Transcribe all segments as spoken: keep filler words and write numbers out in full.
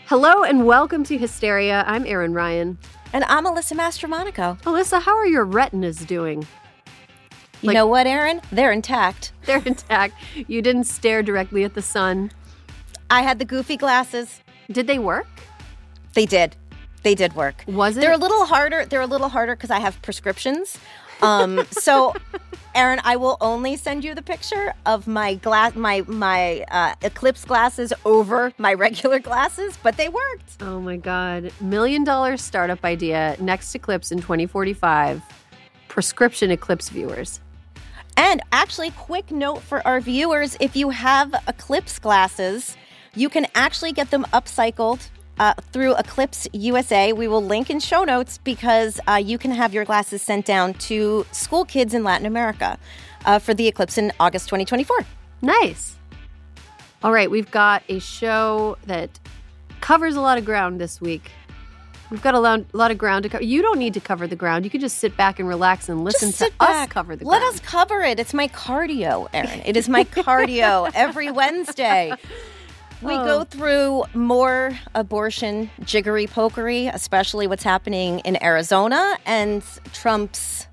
Hello and welcome to Hysteria. I'm Erin Ryan. And I'm Alyssa Mastromonaco. Alyssa, how are your retinas doing? You Like- know what, Erin? They're intact. They're intact. You didn't stare directly at the sun. I had the goofy glasses. Did they work? They did. They did work. Was it? They're a little harder. They're a little harder because I have prescriptions. Um, so, Erin, I will only send you the picture of my glass, my my uh, Eclipse glasses over my regular glasses, but they worked. Oh my God. Million dollar startup idea. Next Eclipse in twenty forty-five. Prescription Eclipse viewers. And actually, quick note for our viewers, if you have Eclipse glasses, you can actually get them upcycled uh, through Eclipse U S A. We will link in show notes because uh, you can have your glasses sent down to school kids in Latin America uh, for the Eclipse in August twenty twenty-four. Nice. All right, we've got a show that covers a lot of ground this week. We've got a lot, a lot of ground to cover. You don't need to cover the ground. You can just sit back and relax and listen Just to sit us back. cover the Let ground. us cover it. It's my cardio, Erin. It is my cardio every Wednesday. We Oh. go through more abortion jiggery pokery, especially what's happening in Arizona and Trump's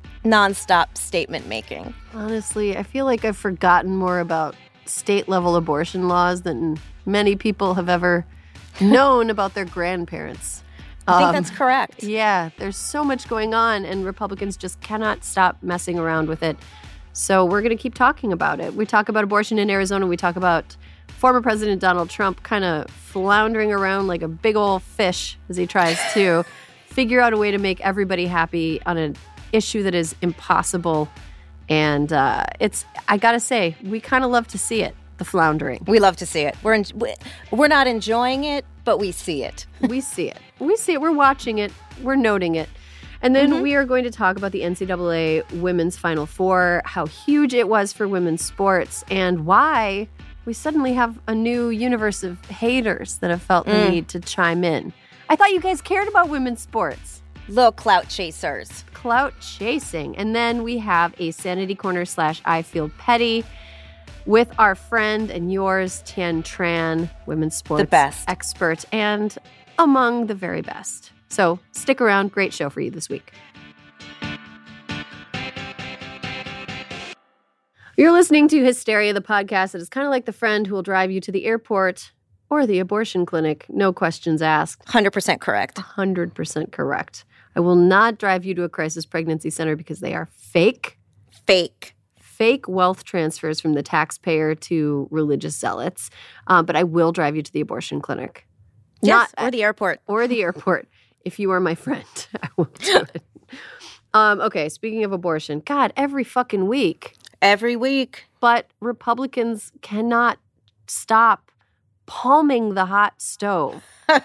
nonstop statement making. Honestly, I feel like I've forgotten more about state-level abortion laws than many people have ever known about their grandparents. I think Um, that's correct. Yeah, there's so much going on, and Republicans just cannot stop messing around with it. So we're going to keep talking about it. We talk about abortion in Arizona. We talk about former President Donald Trump kind of floundering around like a big old fish as he tries to figure out a way to make everybody happy on an issue that is impossible. And uh, it's, I got to say, we kind of love to see it, the floundering. We love to see it. We're en- we- we're not enjoying it, but we see it. We see it. We see it. We're watching it. We're noting it. And then mm-hmm. we are going to talk about the N C double A Women's Final Four, how huge it was for women's sports, and why we suddenly have a new universe of haters that have felt the Mm. need to chime in. I thought you guys cared about women's sports. Little clout chasers. Clout chasing. And then we have a Sanity Corner slash I Feel Petty with our friend and yours, Tien Tran, women's sports The best. expert and among the very best. So stick around. Great show for you this week. You're listening to Hysteria, the podcast that is kind of like the friend who will drive you to the airport or the abortion clinic. No questions asked. one hundred percent correct. one hundred percent correct. I will not drive you to a crisis pregnancy center because they are fake. Fake. Fake wealth transfers from the taxpayer to religious zealots. Uh, but I will drive you to the abortion clinic. Yes, Not or the airport. Or the airport. If you are my friend, I will do it. Um, okay, speaking of abortion, God, every fucking week. Every week. But Republicans cannot stop palming the hot stove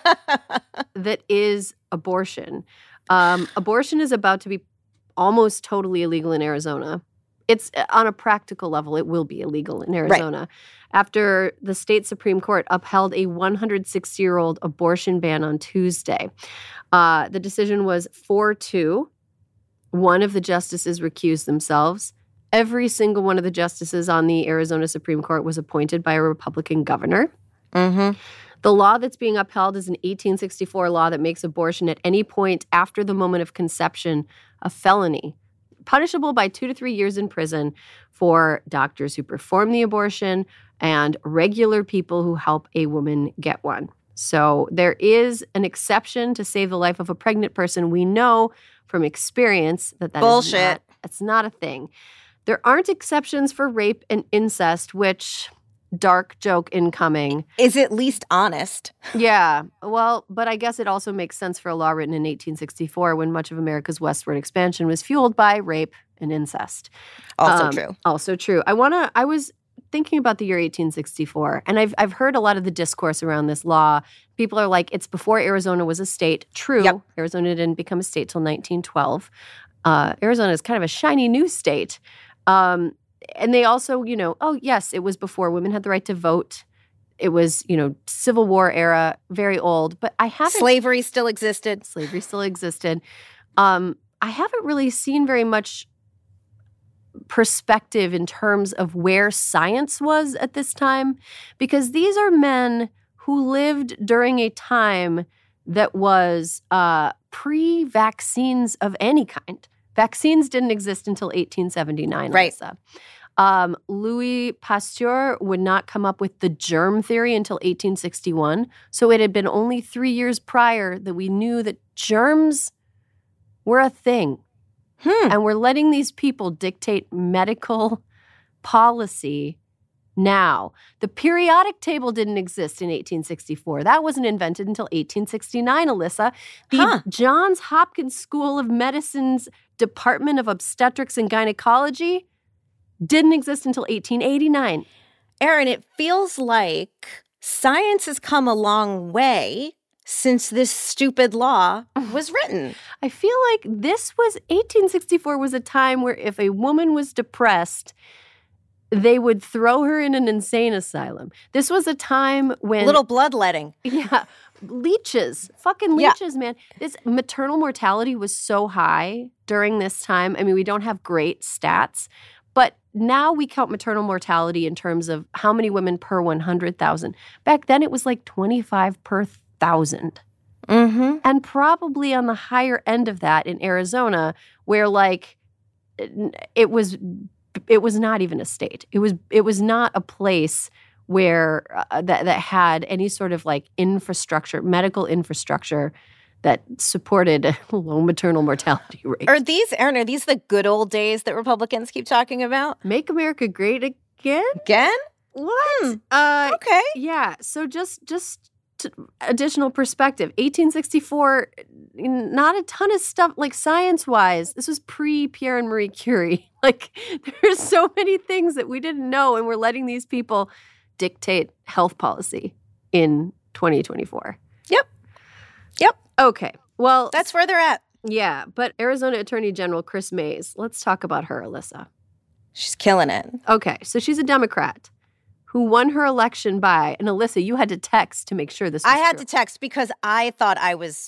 that is abortion. Um, abortion is about to be almost totally illegal in Arizona. It's on a practical level, it will be illegal in Arizona. Right. After the state Supreme Court upheld a one hundred sixty-year-old abortion ban on Tuesday. Uh, the decision was four two. One of the justices recused themselves. Every single one of the justices on the Arizona Supreme Court was appointed by a Republican governor. Mm-hmm. The law that's being upheld is an eighteen sixty-four law that makes abortion at any point after the moment of conception a felony, punishable by two to three years in prison for doctors who perform the abortion and regular people who help a woman get one. So there is an exception to save the life of a pregnant person. We know from experience that that Bullshit. is not, that's not a thing. There aren't exceptions for rape and incest, which... dark joke incoming. Is at least honest. Yeah. Well, but I guess it also makes sense for a law written in eighteen sixty-four when much of America's westward expansion was fueled by rape and incest. Also um, true. Also true. I want to, I was thinking about the year eighteen sixty-four, and I've, I've heard a lot of the discourse around this law. People are like, it's before Arizona was a state. True. Yep. Arizona didn't become a state till nineteen twelve. Uh, Arizona is kind of a shiny new state. Um, And they also, you know, oh, yes, it was before women had the right to vote. It was, you know, Civil War era, very old. But I haven't... Slavery still existed. Slavery still existed. Um, I haven't really seen very much perspective in terms of where science was at this time, because these are men who lived during a time that was uh, pre-vaccines of any kind. Vaccines didn't exist until eighteen seventy-nine, Right. Alyssa. Um, Louis Pasteur would not come up with the germ theory until eighteen sixty-one. So it had been only three years prior that we knew that germs were a thing. Hmm. And we're letting these people dictate medical policy now. The periodic table didn't exist in eighteen sixty-four. That wasn't invented until eighteen sixty-nine, Alyssa. The Huh. Johns Hopkins School of Medicine's Department of Obstetrics and Gynecology didn't exist until eighteen eighty-nine. Erin, it feels like science has come a long way since this stupid law was written. I feel like this was, eighteen sixty-four was a time where if a woman was depressed, they would throw her in an insane asylum. This was a time when... Little bloodletting. Yeah. Leeches. Fucking Yeah. leeches, man. This maternal mortality was so high during this time. I mean, we don't have great stats, but now we count maternal mortality in terms of how many women per one hundred thousand. Back then, it was like twenty-five per thousand. Mm-hmm. And probably on the higher end of that in Arizona, where like it was it was not even a state. It was it was not a place where uh, that that had any sort of like infrastructure, medical infrastructure that supported a low maternal mortality rate. Are these, Erin, are these the good old days that Republicans keep talking about? Make America great again? Again? What? Hmm. Uh, Okay. yeah. So just just to additional perspective. eighteen sixty-four, not a ton of stuff like science-wise. This was pre-Pierre and Marie Curie. Like there's so many things that we didn't know, and we're letting these people dictate health policy in twenty twenty-four. Yep. Yep. Okay. Well, That's where they're at. yeah. But Arizona Attorney General Chris Mays, let's talk about her, Alyssa. She's killing it. Okay. So she's a Democrat who won her election by, and Alyssa, you had to text to make sure this was I had true. to text because I thought I was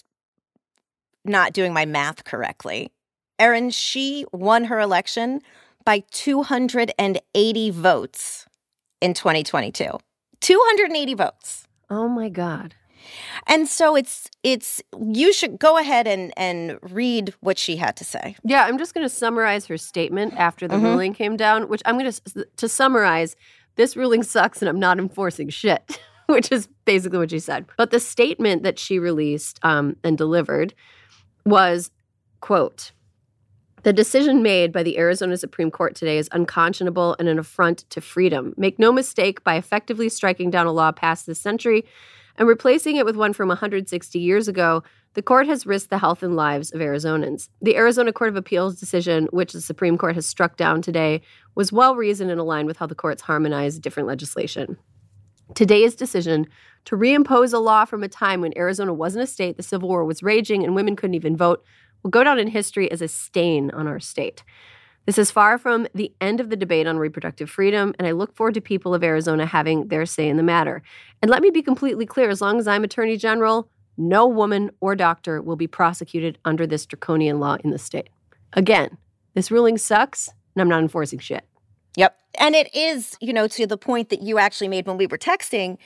not doing my math correctly. Erin, she won her election by two hundred eighty votes in twenty twenty-two. two hundred eighty votes. Oh my God. And so it's it's you should go ahead and and read what she had to say. Yeah, I'm just going to summarize her statement after the Mhm. ruling came down, which I'm going to, to summarize, this ruling sucks and I'm not enforcing shit, which is basically what she said. But the statement that she released um, and delivered was, quote, "The decision made by the Arizona Supreme Court today is unconscionable and an affront to freedom. Make no mistake, by effectively striking down a law passed this century and replacing it with one from one hundred sixty years ago, the court has risked the health and lives of Arizonans. The Arizona Court of Appeals decision, which the Supreme Court has struck down today, was well-reasoned and aligned with how the courts harmonize different legislation. Today's decision to reimpose a law from a time when Arizona wasn't a state, the Civil War was raging, and women couldn't even vote, will go down in history as a stain on our state. This is far from the end of the debate on reproductive freedom, and I look forward to people of Arizona having their say in the matter. And let me be completely clear, as long as I'm Attorney General, no woman or doctor will be prosecuted under this draconian law in the state. Again, this ruling sucks, and I'm not enforcing shit." Yep. And it is, you know, to the point that you actually made when we were texting,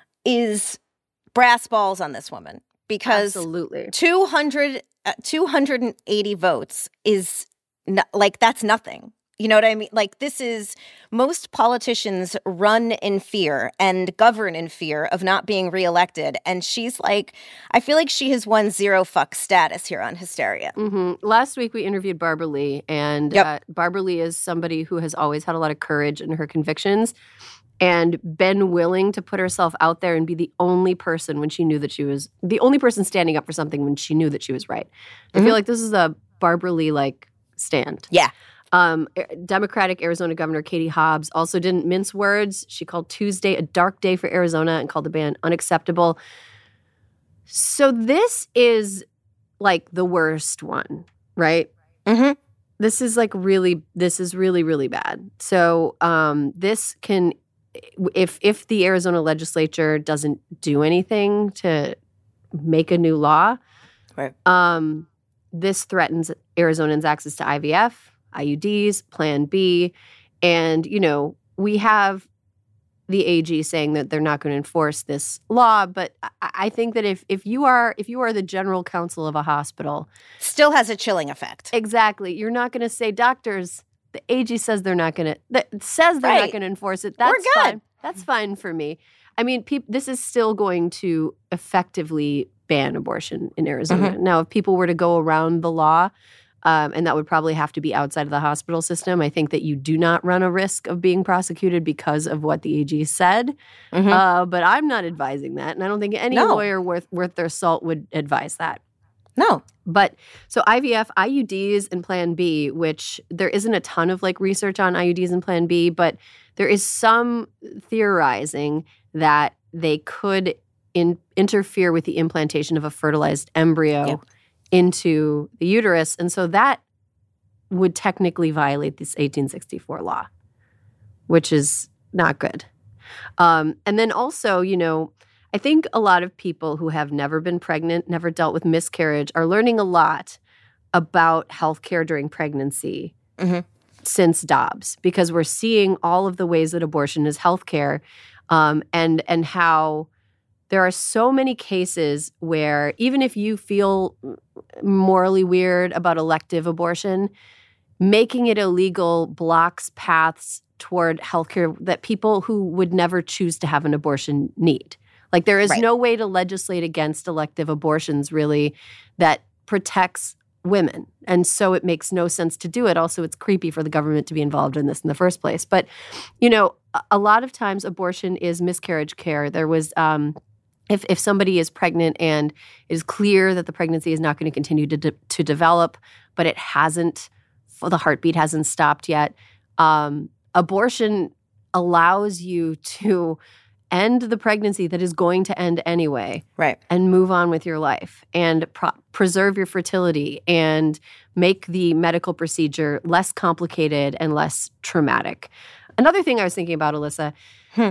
is brass balls on this woman. Because Absolutely. two hundred, uh, two hundred eighty votes is no, like, that's nothing. You know what I mean? Like, this is, most politicians run in fear and govern in fear of not being reelected. And she's like, I feel like she has won zero fuck status here on Hysteria. Mm-hmm. Last week, we interviewed Barbara Lee, and Yep. uh, Barbara Lee is somebody who has always had a lot of courage in her convictions and been willing to put herself out there and be the only person when she knew that she was, the only person standing up for something when she knew that she was right. I Mhm. feel like this is a Barbara Lee, like, stand. Yeah. Um, Democratic Arizona Governor Katie Hobbs also didn't mince words. She called Tuesday a dark day for Arizona and called the ban unacceptable. So this is like the worst one, right? Mm-hmm. This is like really, this is really, really bad. So um, this can, if if the Arizona legislature doesn't do anything to make a new law, Right. um, this threatens Arizonans' access to I V F, I U Ds, Plan B. And, you know, we have the A G saying that they're not going to enforce this law, but I, I think that if if you are if you are the general counsel of a hospital, still has a chilling effect. Exactly. You're not going to say, doctors, the A G says they're not going to that says they're Right. not going to enforce it. That's We're good. fine. That's fine for me. I mean, peop, this is still going to effectively ban abortion in Arizona. Mhm. Now, if people were to go around the law, um, and that would probably have to be outside of the hospital system, I think that you do not run a risk of being prosecuted because of what the A G said. Mhm. Uh, but I'm not advising that, and I don't think any No. lawyer worth worth their salt would advise that. No. But so I V F, I U Ds, and Plan B, which there isn't a ton of like research on I U Ds and Plan B, but there is some theorizing that they could in, interfere with the implantation of a fertilized embryo Yeah. into the uterus. And so that would technically violate this eighteen sixty-four law, which is not good. Um, and then also, you know, I think a lot of people who have never been pregnant, never dealt with miscarriage, are learning a lot about healthcare during pregnancy Mhm. since Dobbs, because we're seeing all of the ways that abortion is healthcare, um, and and how there are so many cases where even if you feel morally weird about elective abortion, making it illegal blocks paths toward healthcare that people who would never choose to have an abortion need. Like there is Right. no way to legislate against elective abortions really that protects women. And so it makes no sense to do it. Also, it's creepy for the government to be involved in this in the first place. But, you know, a, a lot of times abortion is miscarriage care. There was um, if if somebody is pregnant and it is clear that the pregnancy is not going to continue to de- to develop, but it hasn't, the heartbeat hasn't stopped yet, um, abortion allows you to end the pregnancy that is going to end anyway, Right. and move on with your life and pro- preserve your fertility and make the medical procedure less complicated and less traumatic. Another thing I was thinking about, Alyssa, Hmm.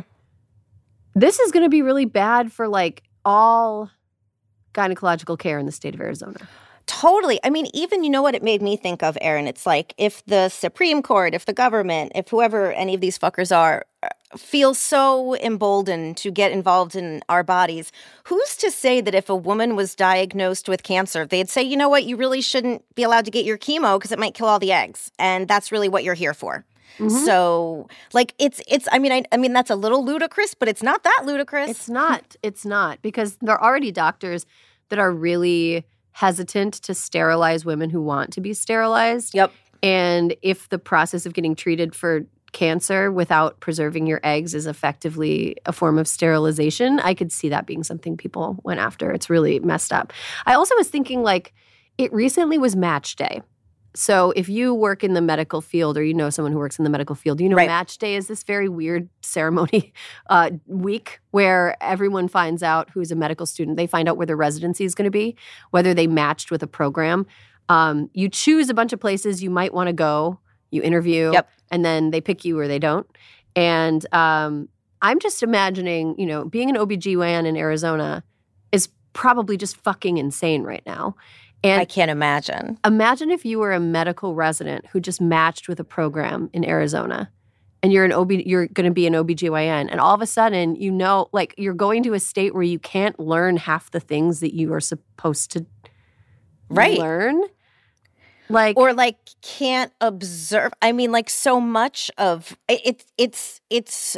this is going to be really bad for like all gynecological care in the state of Arizona. Totally. I mean, even, you know what it made me think of, Erin? It's like if the Supreme Court, if the government, if whoever any of these fuckers are, uh, feels so emboldened to get involved in our bodies, who's to say that if a woman was diagnosed with cancer, they'd say, you know what, you really shouldn't be allowed to get your chemo because it might kill all the eggs. And that's really what you're here for. Mhm. So, like, it's, it's, I mean, I, I mean, that's a little ludicrous, but it's not that ludicrous. It's not. It's not. Because there are already doctors that are really hesitant to sterilize women who want to be sterilized. Yep. And if the process of getting treated for cancer without preserving your eggs is effectively a form of sterilization, I could see that being something people went after. It's really messed up. I also was thinking, like, it recently was Match Day. So if you work in the medical field or you know someone who works in the medical field, you know Right. Match Day is this very weird ceremony uh, week where everyone finds out who's a medical student. They find out where their residency is going to be, whether they matched with a program. Um, you choose a bunch of places you might want to go. You interview, Yep. and then they pick you or they don't. And um, I'm just imagining, you know, being an O B G Y N in Arizona is probably just fucking insane right now. And I can't imagine. imagine if you were a medical resident who just matched with a program in Arizona and you're an O B, you're going to be an O B G Y N, and all of a sudden, you know, like you're going to a state where you can't learn half the things that you are supposed to Right. learn. Like, Or like can't observe. I mean, like so much of it, it's it's it's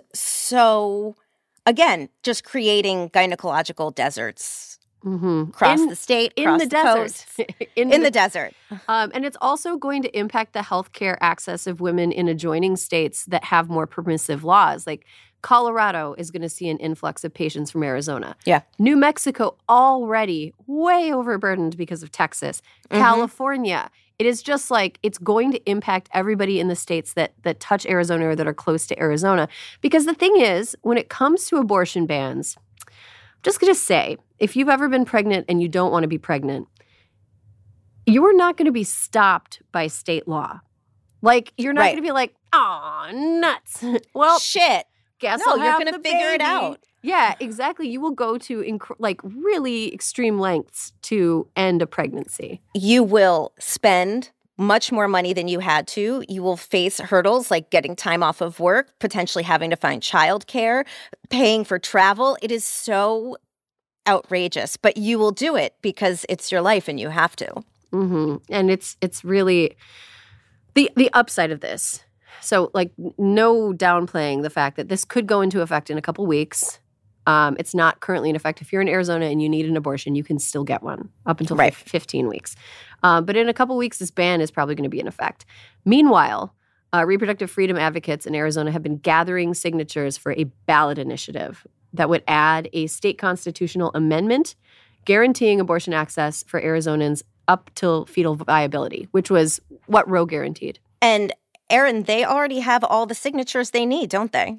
so again just creating gynecological deserts mhm. across in, the state, in across the, the, desert, coast, in, in the the desert. Um, and it's also going to impact the healthcare access of women in adjoining states that have more permissive laws. Like Colorado is going to see an influx of patients from Arizona. Yeah. New Mexico already way overburdened because of Texas. Mhm. California. It is just like it's going to impact everybody in the states that that touch Arizona or that are close to Arizona. Because the thing is, when it comes to abortion bans, I'm just going to say, if you've ever been pregnant and you don't want to be pregnant, you are not going to be stopped by state law. Like, you're not Right. going to be like, aw, nuts. Well, Shit. guess No, I'll you're have gonna the figure it baby. out. Yeah, exactly. You will go to inc- like really extreme lengths to end a pregnancy. You will spend much more money than you had to. You will face hurdles like getting time off of work, potentially having to find childcare, paying for travel. It is so outrageous, but you will do it because it's your life and you have to. Mm-hmm. And it's it's really the the upside of this. So, like, no downplaying the fact that this could go into effect in a couple weeks. Um, it's not currently in effect. If you're in Arizona and you need an abortion, you can still get one up until right. fifteen weeks. Uh, but in a couple weeks, this ban is probably going to be in effect. Meanwhile, uh, reproductive freedom advocates in Arizona have been gathering signatures for a ballot initiative that would add a state constitutional amendment guaranteeing abortion access for Arizonans up till fetal viability, which was what Roe guaranteed. And Erin, they already have all the signatures they need, don't they?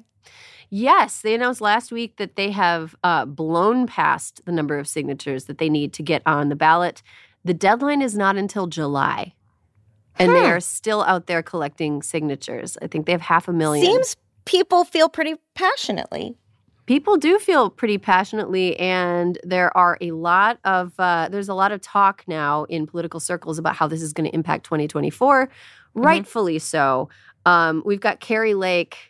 Yes. They announced last week that they have uh, blown past the number of signatures that they need to get on the ballot. The deadline is not until July. And hmm. they are still out there collecting signatures. I think they have half a million. Seems people feel pretty passionately. People do feel pretty passionately, and there are a lot of uh, there's a lot of talk now in political circles about how this is going to impact twenty twenty-four. Mm-hmm. Rightfully so. Um, we've got Kari Lake,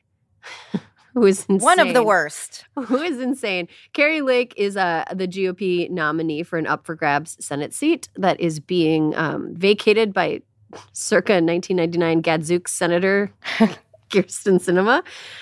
who is insane. One of the worst. Who is insane. Kari Lake is uh, the G O P nominee for an up-for-grabs Senate seat that is being um, vacated by circa nineteen ninety-nine Gadzooks Senator Kyrsten Sinema.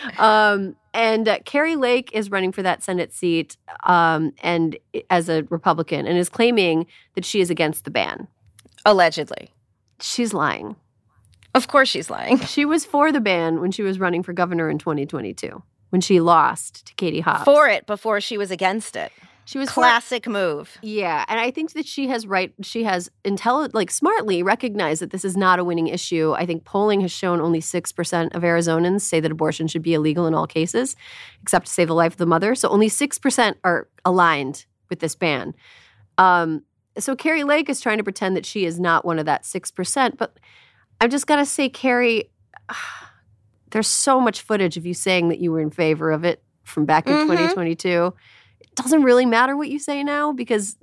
Um, and uh, Kari Lake is running for that Senate seat um, and as a Republican and is claiming that she is against the ban. Allegedly. She's lying. Of course she's lying. She was for the ban when she was running for governor in twenty twenty-two, when she lost to Katie Hobbs. For it before she was against it. She was classic for, move. Yeah, and I think that she has right. She has intelli- like smartly recognized that this is not a winning issue. I think polling has shown only six percent of Arizonans say that abortion should be illegal in all cases, except to save the life of the mother. So only six percent are aligned with this ban. Um, so Kari Lake is trying to pretend that she is not one of that six percent. But I've just got to say, Kari, there's so much footage of you saying that you were in favor of it from back in mm-hmm. twenty twenty-two. Doesn't really matter what you say now because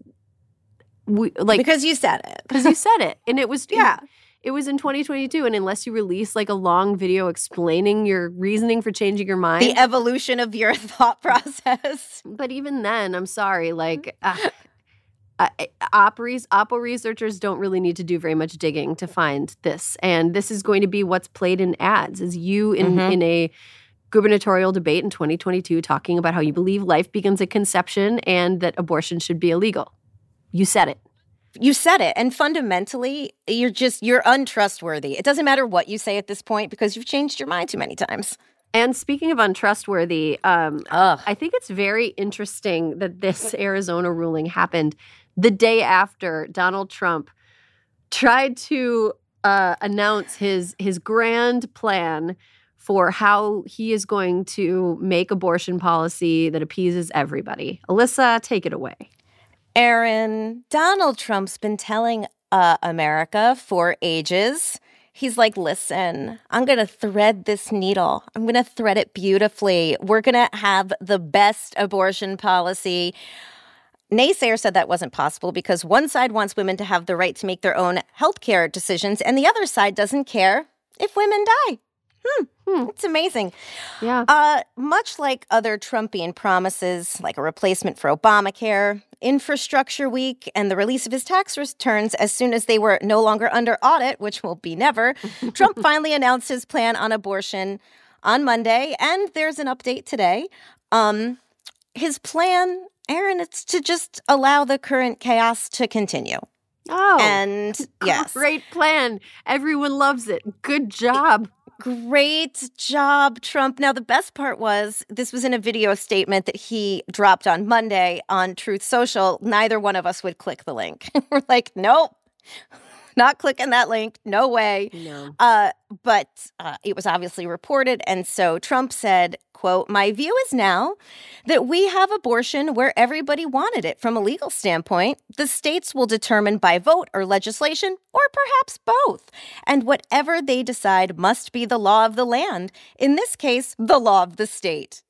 we like because you said it because you said it and it was yeah it, it was in twenty twenty-two, and unless you release like a long video explaining your reasoning for changing your mind, the evolution of your thought process. But even then, I'm sorry, like uh, uh, op, res- oppo researchers don't really need to do very much digging to find this, and this is going to be what's played in ads is you in mm-hmm. in a gubernatorial debate in twenty twenty-two talking about how you believe life begins at conception and that abortion should be illegal. You said it. You said it. And fundamentally, you're just, you're untrustworthy. It doesn't matter what you say at this point because you've changed your mind too many times. And speaking of untrustworthy, um, I think it's very interesting that this Arizona ruling happened the day after Donald Trump tried to uh, announce his his grand plan for how he is going to make abortion policy that appeases everybody. Alyssa, take it away. Erin, Donald Trump's been telling uh, America for ages. He's like, listen, I'm going to thread this needle. I'm going to thread it beautifully. We're going to have the best abortion policy. Naysayers said that wasn't possible because one side wants women to have the right to make their own healthcare decisions, and the other side doesn't care if women die. Hmm. Hmm. It's amazing. Yeah. Uh, much like other Trumpian promises, like a replacement for Obamacare, Infrastructure Week, and the release of his tax returns as soon as they were no longer under audit, which will be never, Trump finally announced his plan on abortion on Monday, and there's an update today. Um, his plan, Erin, it's to just allow the current chaos to continue. Oh. And yes. Great plan. Everyone loves it. Good job. Great job, Trump. Now, the best part was this was in a video statement that he dropped on Monday on Truth Social. Neither one of us would click the link. We're like, nope, not clicking that link. No way. No. Uh, but uh, it was obviously reported. And so Trump said, quote, my view is now that we have abortion where everybody wanted it from a legal standpoint. The states will determine by vote or legislation or perhaps both. And whatever they decide must be the law of the land. In this case, the law of the state.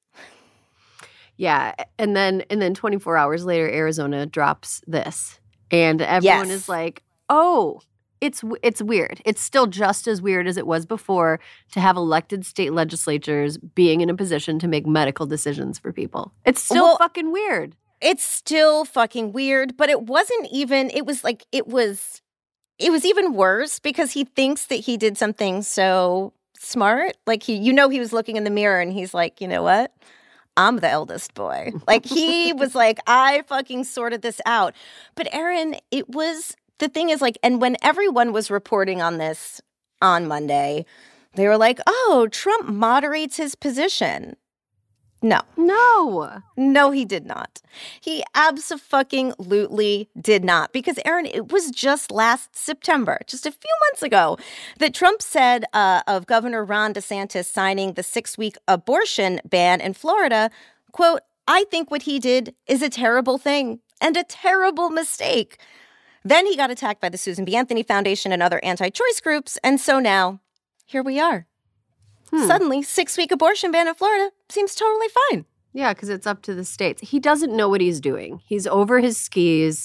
Yeah. And then and then twenty-four hours later, Arizona drops this. And everyone yes. is like, oh, it's it's weird. It's still just as weird as it was before to have elected state legislatures being in a position to make medical decisions for people. It's still Well, fucking weird. It's still fucking weird, but it wasn't even, it was like, it was, it was even worse because he thinks that he did something so smart. Like, he, you know, he was looking in the mirror and he's like, you know what? I'm the eldest boy. Like, he was like, I fucking sorted this out. But Aaron, it was, the thing is like, and when everyone was reporting on this on Monday, they were like, oh, Trump moderates his position. No. No. No, he did not. He abso-fucking-lutely did not. Because, Aaron, it was just last September, just a few months ago, that Trump said uh, of Governor Ron DeSantis signing the six-week abortion ban in Florida, quote, I think what he did is a terrible thing and a terrible mistake. Then he got attacked by the Susan B. Anthony Foundation and other anti-choice groups. And so now, here we are. Hmm. Suddenly, six-week abortion ban in Florida seems totally fine. Yeah, because it's up to the states. He doesn't know what he's doing. He's over his skis.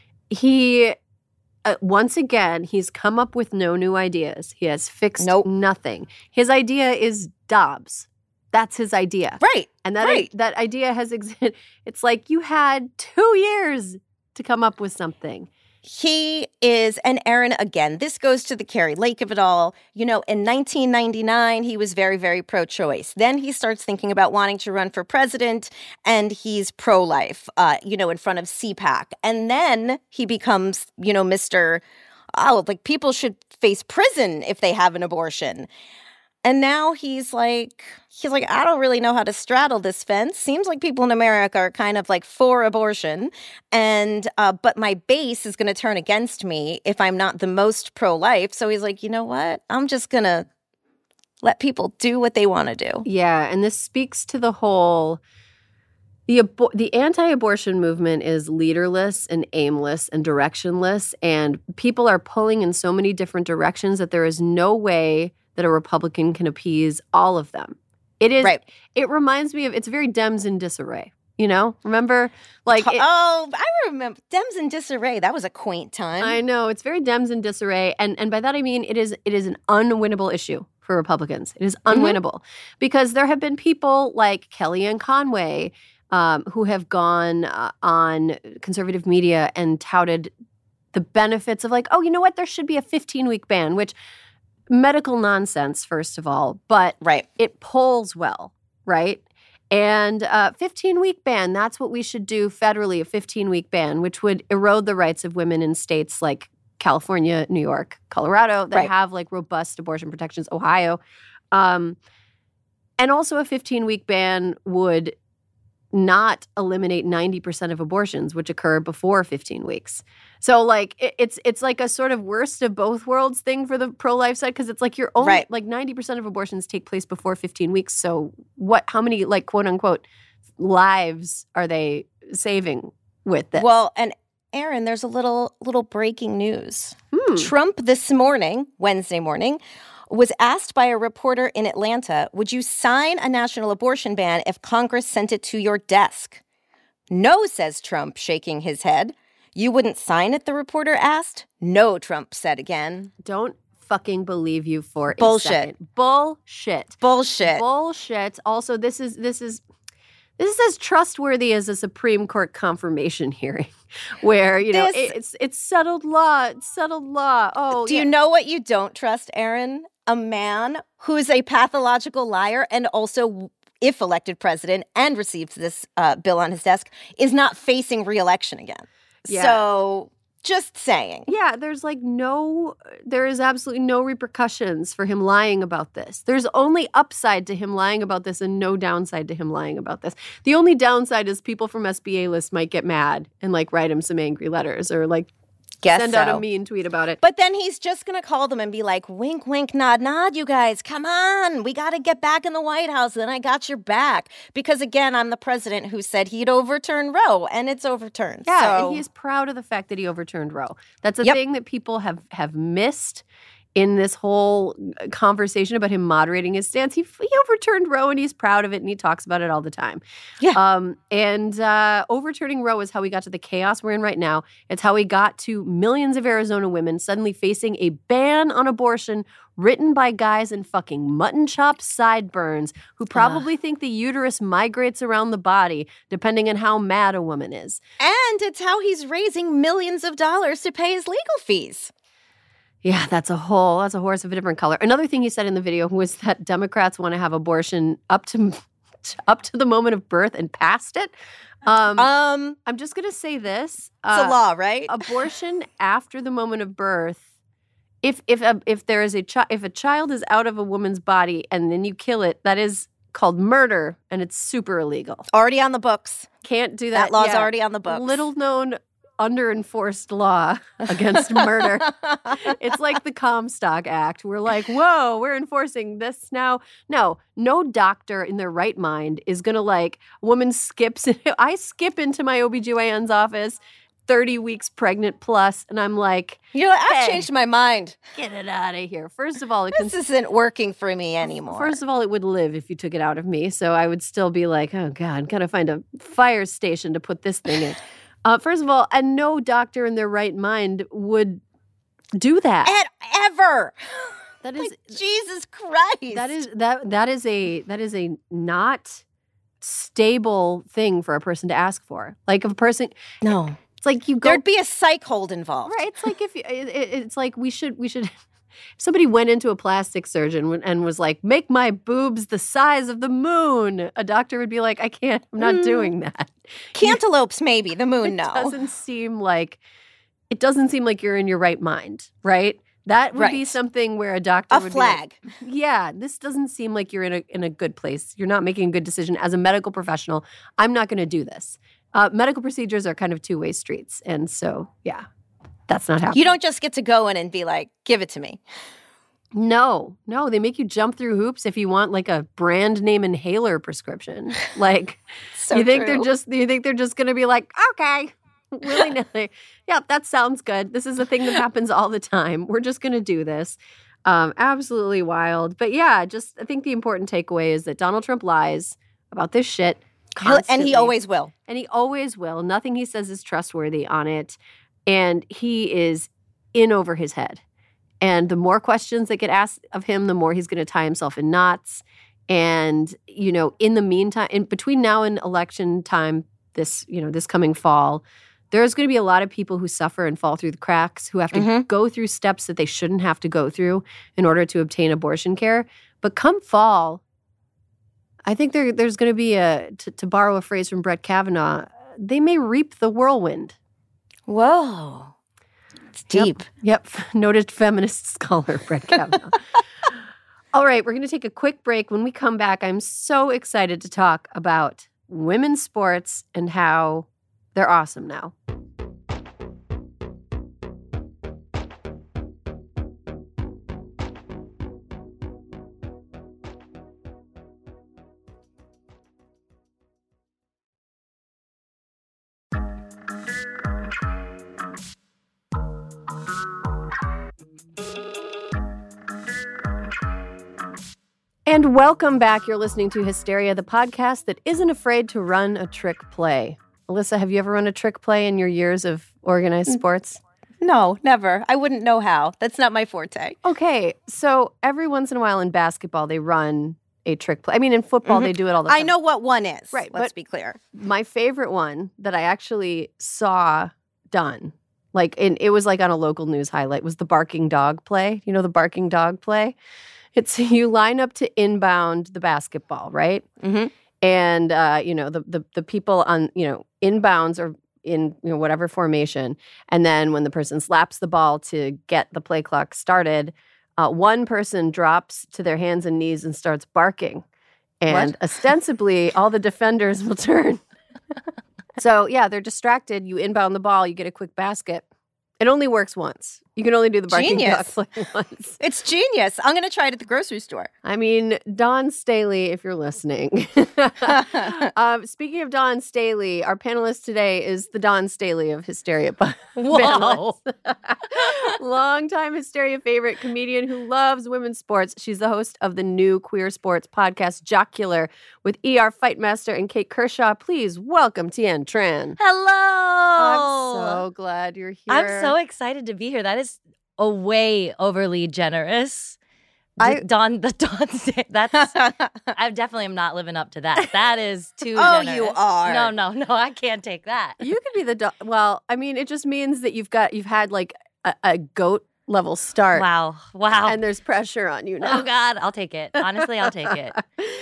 He, uh, once again, he's come up with no new ideas. He has fixed nope. nothing. His idea is Dobbs. That's his idea. Right. And that, right. I- that idea has existed. It's like you had two years to come up with something. He is, and Aaron, again, this goes to the Carrie Lake of it all. You know, in nineteen ninety-nine, he was very, very pro-choice. Then he starts thinking about wanting to run for president, and he's pro-life, uh, you know, in front of C PAC. And then he becomes, you know, Mister Oh, like people should face prison if they have an abortion. And now he's like, he's like, I don't really know how to straddle this fence. Seems like people in America are kind of like for abortion. And, uh, but my base is going to turn against me if I'm not the most pro-life. So he's like, you know what? I'm just going to let people do what they want to do. Yeah. And this speaks to the whole, the, abo- the anti-abortion movement is leaderless and aimless and directionless. And people are pulling in so many different directions that there is no way that a Republican can appease all of them. It is. Right. It reminds me of, it's very Dems in disarray. You know, remember? Like, it, oh, I remember Dems in disarray. That was a quaint time. I know, it's very Dems in disarray, and and by that I mean it is it is an unwinnable issue for Republicans. It is unwinnable mm-hmm. because there have been people like Kellyanne Conway um, who have gone uh, on conservative media and touted the benefits of like, oh, you know what? There should be a fifteen-week ban, which. Medical nonsense, first of all, but right. it polls well, right? And uh, fifteen-week ban, that's what we should do federally, a fifteen-week ban, which would erode the rights of women in states like California, New York, Colorado, that right. have like robust abortion protections, Ohio. Um, and also a fifteen-week ban would not eliminate ninety percent of abortions, which occur before fifteen weeks. So, like, it, it's it's like a sort of worst of both worlds thing for the pro-life side, because it's like you're only, right. like, ninety percent of abortions take place before fifteen weeks. So what, how many, like, quote-unquote, lives are they saving with this? Well, and Aaron, there's a little little breaking news. Hmm. Trump this morning, Wednesday morning, was asked by a reporter in Atlanta, would you sign a national abortion ban if Congress sent it to your desk? No, says Trump, shaking his head. You wouldn't sign it, the reporter asked. No, Trump said again. Don't fucking believe you for Bullshit. a second. Bullshit. Bullshit. Bullshit. Also, this is this is this is as trustworthy as a Supreme Court confirmation hearing, where you know This- it, it's it's settled law. It's settled law. Oh, Do yeah. you know what you don't trust, Aaron? A man who's a pathological liar and also, if elected president and receives this uh, bill on his desk, is not facing re-election again. Yeah. So just saying. Yeah, there's like no, there is absolutely no repercussions for him lying about this. There's only upside to him lying about this and no downside to him lying about this. The only downside is people from S B A list might get mad and like write him some angry letters or like Guess send so. out a mean tweet about it. But then he's just going to call them and be like, wink, wink, nod, nod, you guys. Come on. We got to get back in the White House. Then I got your back. Because, again, I'm the president who said he'd overturn Roe, and it's overturned. Yeah, so. and he's proud of the fact that he overturned Roe. That's a Yep. thing that people have, have missed in this whole conversation about him moderating his stance. He, he overturned Roe, and he's proud of it, and he talks about it all the time. Yeah. Um, and uh, overturning Roe is how we got to the chaos we're in right now. It's how we got to millions of Arizona women suddenly facing a ban on abortion written by guys in fucking mutton chop sideburns who probably uh. think the uterus migrates around the body depending on how mad a woman is. And it's how he's raising millions of dollars to pay his legal fees. Yeah, that's a whole, that's a horse of a different color. Another thing he said in the video was that Democrats want to have abortion up to up to the moment of birth and past it. Um, um I'm just going to say this. It's uh, a law, right? Abortion after the moment of birth, if if a, if there is a child, if a child is out of a woman's body and then you kill it, that is called murder, and it's super illegal. Already on the books. Can't do that. That law's yeah. already on the books. Little known under-enforced law against murder. It's like the Comstock Act. We're like, whoa, we're enforcing this now. No, no doctor in their right mind is going to like, a woman skips. I skip into my O B G Y N's office, thirty weeks pregnant plus, and I'm like, you know, I've hey, changed my mind. Get it out of here. First of all, it this cons- isn't working for me anymore. First of all, it would live if you took it out of me. So I would still be like, oh God, gotta find a fire station to put this thing in. Uh, first of all, and no doctor in their right mind would do that. At ever. That is like, Jesus Christ. That is that that is a that is a not stable thing for a person to ask for. Like if a person No. It's like you go There'd be a psych hold involved. Right. It's like if you, it, it's like we should we should if somebody went into a plastic surgeon and was like, make my boobs the size of the moon, a doctor would be like, I can't, I'm not mm. doing that. Cantaloupes, maybe. The moon, it no. It doesn't seem like, it doesn't seem like you're in your right mind, right? That would right. be something where a doctor a would flag. be like, yeah, this doesn't seem like you're in a in a good place. You're not making a good decision. As a medical professional, I'm not going to do this. Uh, medical procedures are kind of two-way streets. And so, yeah. That's not happening. You don't just get to go in and be like, give it to me. No, no. They make you jump through hoops if you want like a brand name inhaler prescription. Like, so you think true. they're just you think they're just going to be like, okay, willy nilly. Yeah, that sounds good. This is a thing that happens all the time. We're just going to do this. Um, absolutely wild. But yeah, just I think the important takeaway is that Donald Trump lies about this shit constantly. And he always will. And he always will. Nothing he says is trustworthy on it. And he is in over his head. And the more questions that get asked of him, the more he's going to tie himself in knots. And, you know, in the meantime, in between now and election time, this, you know, this coming fall, there's going to be a lot of people who suffer and fall through the cracks, who have to mm-hmm. go through steps that they shouldn't have to go through in order to obtain abortion care. But come fall, I think there, there's going to be a, to, to borrow a phrase from Brett Kavanaugh, they may reap the whirlwind. Whoa. It's deep. Yep. yep. Noted feminist scholar, Brett Kavanaugh. All right, we're going to take a quick break. When we come back, I'm so excited to talk about women's sports and how they're awesome now. And welcome back. You're listening to Hysteria, the podcast that isn't afraid to run a trick play. Alyssa, have you ever run a trick play in your years of organized sports? No, never. I wouldn't know how. That's not my forte. Okay, so every once in a while in basketball, they run a trick play. I mean, in football, mm-hmm. they do it all the time. I know what one is. Right. Let's be clear. My favorite one that I actually saw done, like, in, it was like on a local news highlight, was the barking dog play. You know the barking dog play? It's you line up to inbound the basketball, right? Mm-hmm. And, uh, you know, the, the the people on, you know, inbounds are in, you know, whatever formation. And then when the person slaps the ball to get the play clock started, uh, one person drops to their hands and knees and starts barking. And what? Ostensibly, all the defenders will turn. So, yeah, they're distracted. You inbound the ball, you get a quick basket. It only works once. You can only do the barking Genius. duck like once. It's genius. I'm going to try it at the grocery store. I mean, Dawn Staley, if you're listening. um, speaking of Dawn Staley, our panelist today is the Dawn Staley of Hysteria. Whoa. Longtime Hysteria favorite, comedian who loves women's sports. She's the host of the new queer sports podcast, Jocular, with E R Fightmaster and Kate Kershaw. Please welcome Tien Tran. Hello. I'm so glad you're here. I'm so excited to be here. That is a way overly generous. I- I Dawn the Dawn. That's I definitely am not living up to that. That is too. Oh, generous. you are. No, no, no. I can't take that. You could be the do- well. I mean, it just means that you've got you've had like a, a goat level start. Wow, wow. And there's pressure on you now. Oh God, I'll take it. Honestly, I'll take it.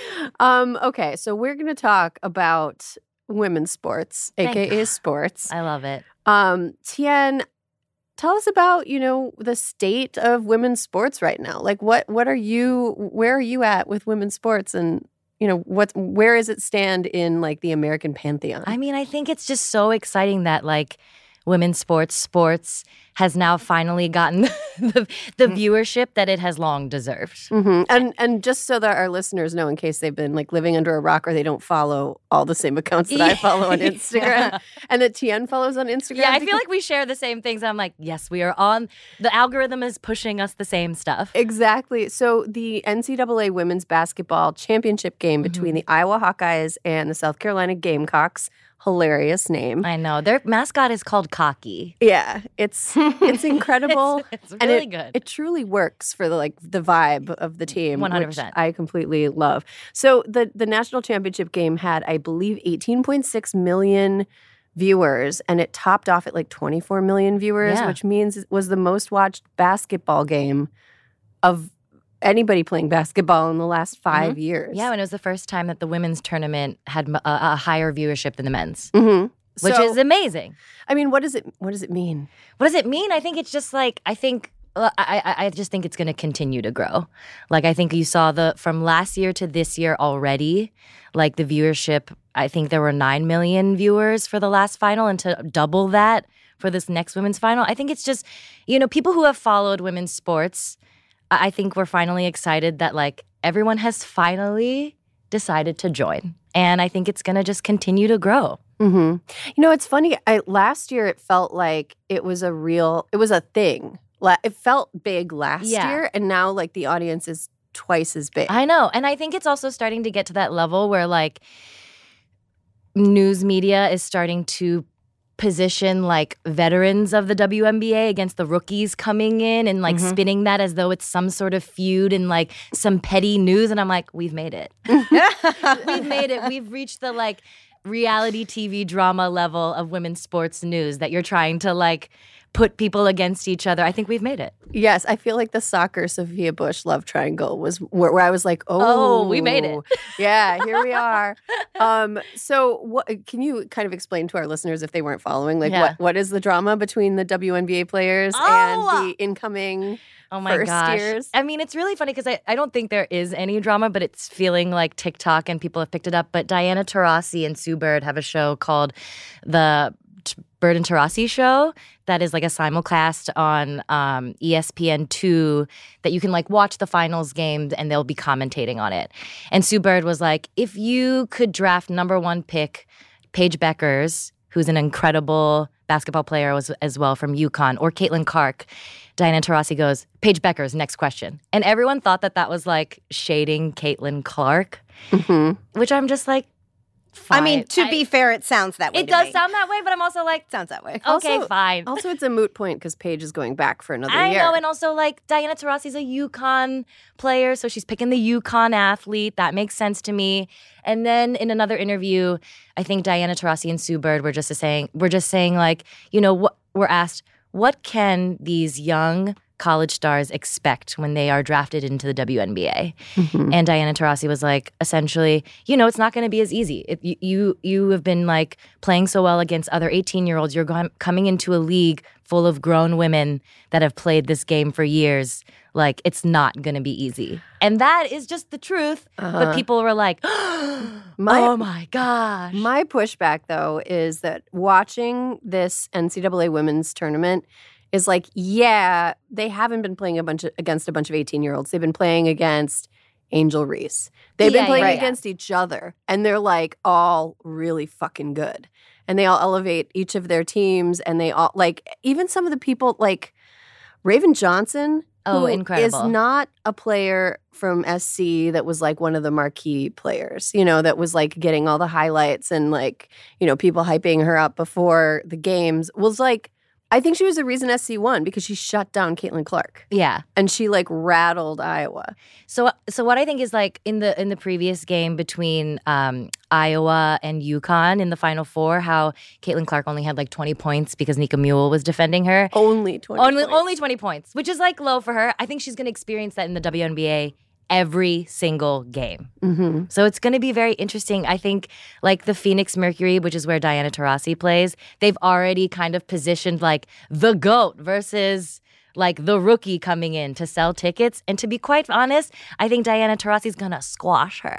um. Okay, so we're gonna talk about women's sports, Thank aka God. sports. I love it. Um, Tien, tell us about, you know, the state of women's sports right now. Like what what are you where are you at with women's sports, and you know, what where does it stand in like the American pantheon? I mean, I think it's just so exciting that like women's sports sports has now finally gotten the, the viewership that it has long deserved. Mm-hmm. And and just so that our listeners know, in case they've been like living under a rock or they don't follow all the same accounts that I follow on Instagram Yeah. and that Tien follows on Instagram. Yeah, I because- feel like we share the same things. I'm like, yes, we are on. The algorithm is pushing us the same stuff. Exactly. So the N C double A women's basketball championship game between the Iowa Hawkeyes and the South Carolina Gamecocks, hilarious name. I know. Their mascot is called Cocky. Yeah, it's it's incredible. It's, it's and really it, good. It truly works for the like the vibe of the team, one hundred which percent. I completely love. So the the national championship game had, I believe, eighteen point six million viewers, and it topped off at like twenty-four million viewers, Yeah. which means it was the most watched basketball game of anybody playing basketball in the last five years. Yeah, and it was the first time that the women's tournament had a, a higher viewership than the men's, Mm-hmm. which So, is amazing. I mean, what does it what does it mean? What does it mean? I think it's just like, I think, uh, I, I, I just think it's going to continue to grow. Like, I think you saw the, from last year to this year already, like the viewership, I think there were nine million viewers for the last final, and to double that for this next women's final. I think it's just, you know, people who have followed women's sports, I I think we're finally excited that like everyone has finally decided to join. And I think it's going to just continue to grow. Mm-hmm. You know, it's funny. I, last year, it felt like it was a real, it was a thing. La- It felt big last Yeah. year, and now like the audience is twice as big. I know. And I think it's also starting to get to that level where like news media is starting to position like veterans of the W N B A against the rookies coming in and like Mhm. spinning that as though it's some sort of feud and like some petty news. And I'm like, we've made it. We've made it. We've reached the like reality T V drama level of women's sports news that you're trying to like put people against each other. I think we've made it. Yes, I feel like the soccer Sophia Bush love triangle was where, where I was like, oh, Oh, we made it. Yeah, here we are. um, so, what can you kind of explain to our listeners if they weren't following? Like, Yeah. what what is the drama between the W N B A players Oh! and the incoming? Oh my First gosh. years. I mean, it's really funny because I, I don't think there is any drama, but it's feeling like TikTok and people have picked it up. But Diana Taurasi and Sue Bird have a show called the T- Bird and Taurasi Show that is like a simulcast on um, E S P N two that you can like watch the finals games and they'll be commentating on it. And Sue Bird was like, if you could draft number one pick Paige Beckers, who's an incredible basketball player as, as well from UConn, or Caitlin Clark, Diana Taurasi goes, Paige Beckers, next question. And everyone thought that that was like shading Caitlin Clark, Mm-hmm. which I'm just like, I fine. mean, to I- be fair, it sounds that way. it to does me. sound that way, but I'm also like, sounds that way. okay, Also- fine. Also, it's a moot point because Paige is going back for another I year. know, and also like Diana Taurasi's a UConn player, so she's picking the UConn athlete. That makes sense to me. And then in another interview, I think Diana Taurasi and Sue Bird were just saying, we're just saying like, you know, what we're asked, what can these young college stars expect when they are drafted into the W N B A? Mhm. And Diana Taurasi was like, essentially, you know, it's not going to be as easy. If you, you you have been like playing so well against other eighteen-year-olds. You're going, coming into a league full of grown women that have played this game for years. Like, it's not going to be easy. And that is just the truth. Uh-huh. But people were like, My- oh my gosh. My pushback, though, is that watching this N C double A women's tournament is like, yeah, they haven't been playing a bunch of, against a bunch of eighteen-year-olds. They've been playing against Angel Reese. They've Yeah, been playing yeah, against each other, and they're like all really fucking good. And they all elevate each of their teams, and they all like even some of the people like Raven Johnson. Oh, who incredible. Is not a player from S C that was like one of the marquee players, you know, that was like getting all the highlights and like, you know, people hyping her up before the games. Was like, I think she was the reason S C won because she shut down Caitlin Clark. Yeah. And she like rattled Iowa. So so what I think is like in the in the previous game between um, Iowa and UConn in the Final Four, how Caitlin Clark only had like twenty points because Nika Mule was defending her. Only twenty Only points. only twenty points, which is like low for her. I think she's going to experience that in the W N B A every single game. Mm-hmm. So it's going to be very interesting. I think like the Phoenix Mercury, which is where Diana Taurasi plays, they've already kind of positioned like the GOAT versus like the rookie coming in to sell tickets. And to be quite honest, I think Diana Taurasi's going to squash her.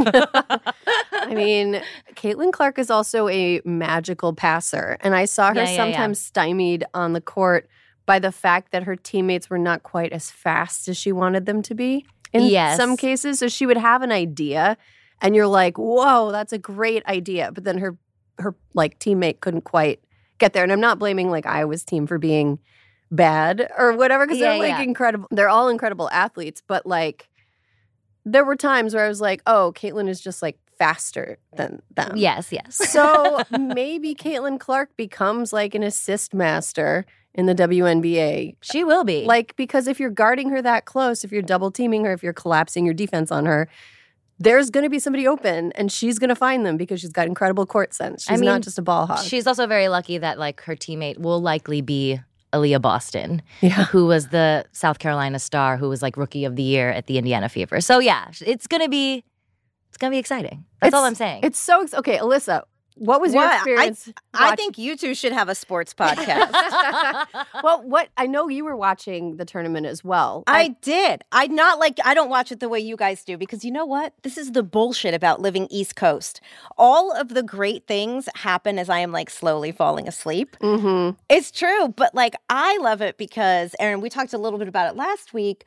I mean, Caitlin Clark is also a magical passer. And I saw her Yeah, yeah, sometimes stymied on the court by the fact that her teammates were not quite as fast as she wanted them to be in Yes. some cases. So she would have an idea and you're like, whoa, that's a great idea. But then her her like teammate couldn't quite get there. And I'm not blaming like Iowa's team for being bad or whatever because Yeah, they're like yeah. incredible. They're all incredible athletes. But like there were times where I was like, oh, Caitlin is just like faster than them. Yes, yes. So maybe Caitlin Clark becomes like an assist master in the W N B A. She will be. Like, because if you're guarding her that close, if you're double teaming her, if you're collapsing your defense on her, there's going to be somebody open and she's going to find them because she's got incredible court sense. She's I mean, not just a ball hog. she's also very lucky that like her teammate will likely be Aaliyah Boston, Yeah. who was the South Carolina star who was like rookie of the year at the Indiana Fever. So yeah, it's going to be it's going to be exciting. That's all It's- I'm saying. It's so ex- okay, Alyssa. What was your What? I- experience? I watch- think you two should have a sports podcast. well, what I know you were watching the tournament as well. I did. I not like I don't watch it the way you guys do because you know what? This is the bullshit about living East Coast. All of the great things happen as I am like slowly falling asleep. Mm-hmm. It's true, but like I love it because Erin, we talked a little bit about it last week.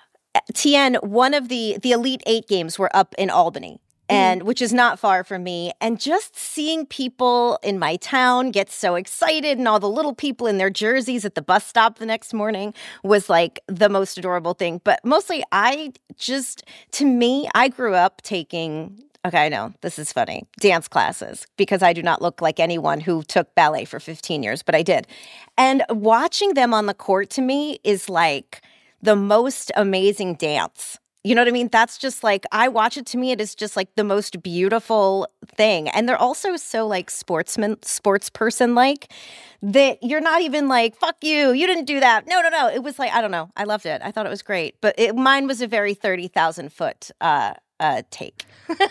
Tien, one of the the Elite Eight games were up in Albany. And which is not far from me. And just seeing people in my town get so excited and all the little people in their jerseys at the bus stop the next morning was like the most adorable thing. But mostly I just, to me, I grew up taking, okay, I know this is funny, dance classes because I do not look like anyone who took ballet for fifteen years, but I did. And watching them on the court to me is like the most amazing dance. You know what I mean? That's just like, I watch it, to me, it is just like the most beautiful thing. And they're also so like sportsman, sports person like that you're not even like, fuck you, you didn't do that. No, no, no. It was like, I don't know. I loved it. I thought it was great. But it, mine was a very thirty thousand foot uh, uh, take.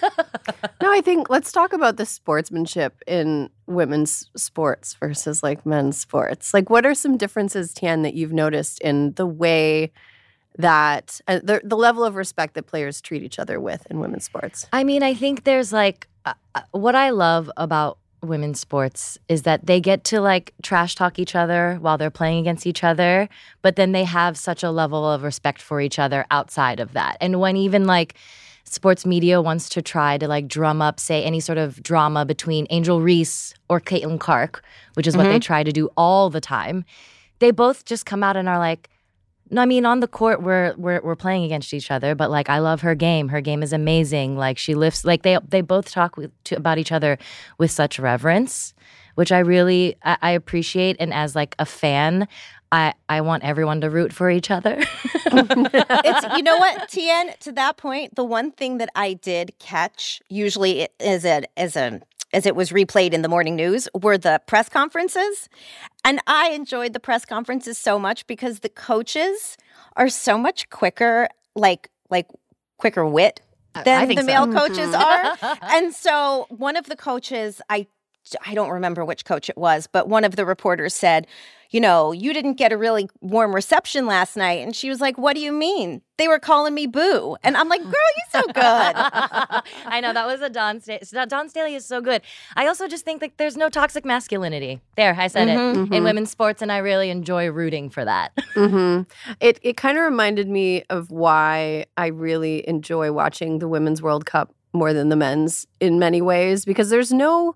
No, I think let's talk about the sportsmanship in women's sports versus like men's sports. Like, what are some differences, Tien, that you've noticed in the way that uh, the the level of respect that players treat each other with in women's sports? I mean, I think there's like uh, uh, what I love about women's sports is that they get to like trash talk each other while they're playing against each other, but then they have such a level of respect for each other outside of that. And when even like sports media wants to try to like drum up, say, any sort of drama between Angel Reese or Caitlin Clark, which is what Mm-hmm. they try to do all the time, they both just come out and are like, no, I mean, on the court, we're we're we're playing against each other, but like, I love her game. Her game is amazing. Like, she lifts. Like, they they both talk with, to, about each other with such reverence, which I really I, I appreciate. And as like a fan, I I want everyone to root for each other. It's, you know what, Tien, to that point, the one thing that I did catch, usually as a as a as it was replayed in the morning news, were the press conferences. And I enjoyed the press conferences so much because the coaches are so much quicker, like like quicker wit I than think the so. male coaches are. And so one of the coaches, I I don't remember which coach it was, but one of the reporters said, you know, you didn't get a really warm reception last night. And she was like, what do you mean? They were calling me boo. And I'm like, girl, you're so good. I I know that was a Dawn Staley. Dawn Staley is so good. I also just think that there's no toxic masculinity. There, I said Mm-hmm. it Mhm. in women's sports, and I really enjoy rooting for that. hmm It it kind of reminded me of why I really enjoy watching the Women's World Cup more than the men's in many ways, because there's no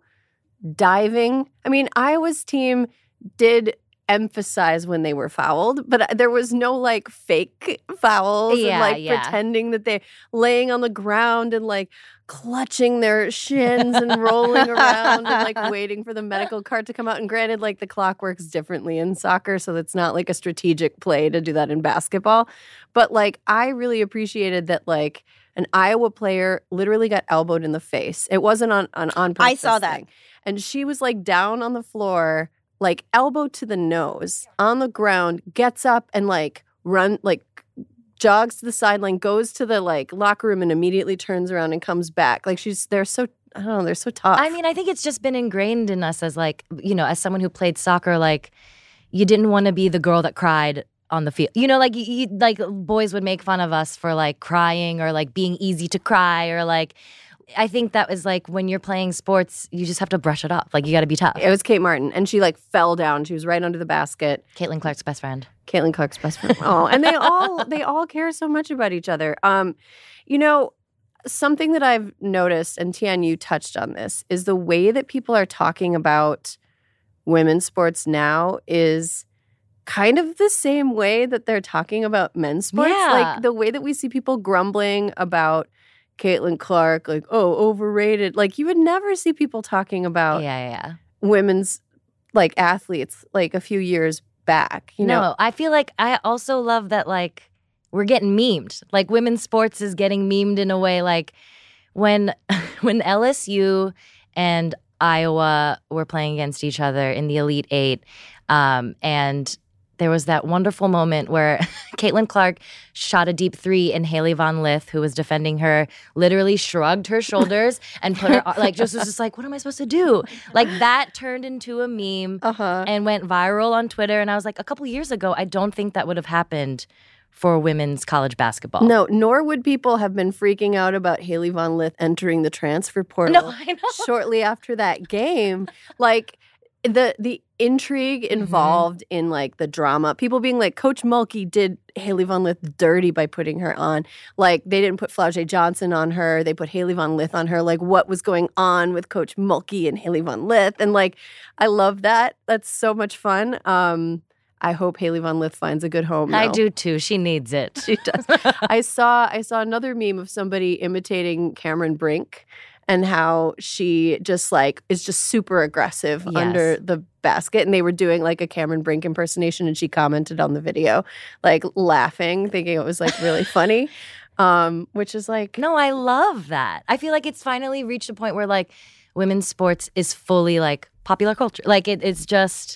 diving. I mean, Iowa's team did emphasize when they were fouled, but there was no like fake fouls and Yeah, like yeah. pretending that they're laying on the ground and like clutching their shins and rolling around and like waiting for the medical cart to come out. And granted, like the clock works differently in soccer, so it's not like a strategic play to do that in basketball. But like I really appreciated that like an Iowa player literally got elbowed in the face. It wasn't on on, on purpose I saw that. thing. And she was like down on the floor, like elbow to the nose on the ground, gets up and like run, like jogs to the sideline, goes to the like locker room and immediately turns around and comes back. Like she's, they're so, I don't know, they're so tough. I mean, I think it's just been ingrained in us as like, you know, as someone who played soccer, like you didn't want to be the girl that cried on the field. You know, like you, you, like boys would make fun of us for like crying or like being easy to cry or like, I think that was like when you're playing sports, you just have to brush it off. Like you got to be tough. It was Kate Martin, and she like fell down. She was right under the basket. Caitlin Clark's best friend. Caitlin Clark's best friend. Oh, and they all they all care so much about each other. Um, you know, something that I've noticed, and Tian, you touched on this, is the way that people are talking about women's sports now is kind of the same way that they're talking about men's sports. Yeah. Like the way that we see people grumbling about Caitlin Clark, like, oh, overrated. Like you would never see people talking about Yeah, yeah. women's like athletes like a few years back. You know, No, I feel like I also love that like we're getting memed. Like women's sports is getting memed in a way like when when L S U and Iowa were playing against each other in the Elite Eight, um, and there was that wonderful moment where Caitlin Clark shot a deep three and Haley Von Lith, who was defending her, literally shrugged her shoulders and put her, like, just was just like, what am I supposed to do? Like, that turned into a meme uh-huh. and went viral on Twitter. And I was like, a couple years ago, I don't think that would have happened for women's college basketball. No, nor would people have been freaking out about Haley Von Lith entering the transfer portal No, I know. shortly after that game. Like, the the intrigue involved in like the drama, people being like, Coach Mulkey did Haley Von Lith dirty by putting her on. Like they didn't put Flau'jae Johnson on her, they put Haley Von Lith on her. Like what was going on with Coach Mulkey and Haley Von Lith? And like I love that. That's so much fun. Um, I hope Haley Von Lith finds a good home. I now. do too. She needs it. She does. I saw I saw another meme of somebody imitating Cameron Brink and how she just like is just super aggressive Yes. under the basket. And they were doing like a Cameron Brink impersonation and she commented on the video, like laughing, thinking it was like really funny. Um, which is like No, I love that. I feel like it's finally reached a point where like women's sports is fully like popular culture. Like it, it's just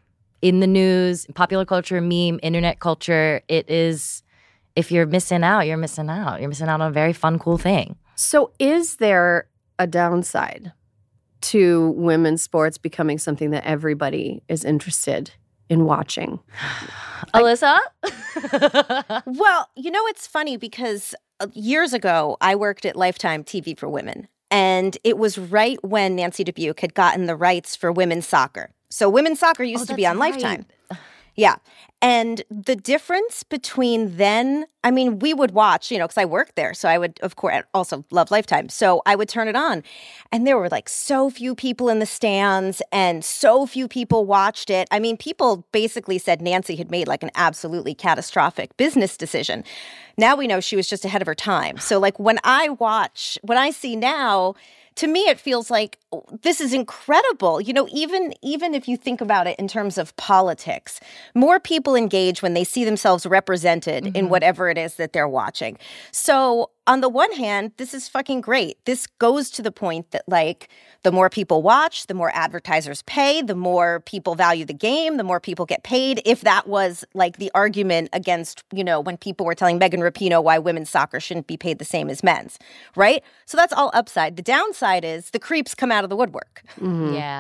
in the news, popular culture, meme, internet culture. It is, if you're missing out, you're missing out. You're missing out on a very fun, cool thing. So is there a downside to women's sports becoming something that everybody is interested in watching? Alyssa? Well, you know, it's funny because uh, years ago, I worked at Lifetime T V for Women. And it was right when Nancy Dubuque had gotten the rights for women's soccer. So women's soccer used Oh, to be that's on right. Lifetime. Yeah. And the difference between then, I mean, we would watch, you know, because I worked there. So I would, of course, I also love Lifetime. So I would turn it on. And there were like so few people in the stands and so few people watched it. I mean, people basically said Nancy had made like an absolutely catastrophic business decision. Now we know she was just ahead of her time. So like when I watch, when I see now, to me, it feels like oh, this is incredible. You know, even even if you think about it in terms of politics, more people engage when they see themselves represented mm-hmm. in whatever it is that they're watching. So on the one hand, this is fucking great. This goes to the point that like the more people watch, the more advertisers pay, the more people value the game, the more people get paid. If that was like the argument against, you know, when people were telling Megan Rapinoe why women's soccer shouldn't be paid the same as men's, right? So that's all upside. The downside is the creeps come out of the woodwork. Mhm. Yeah.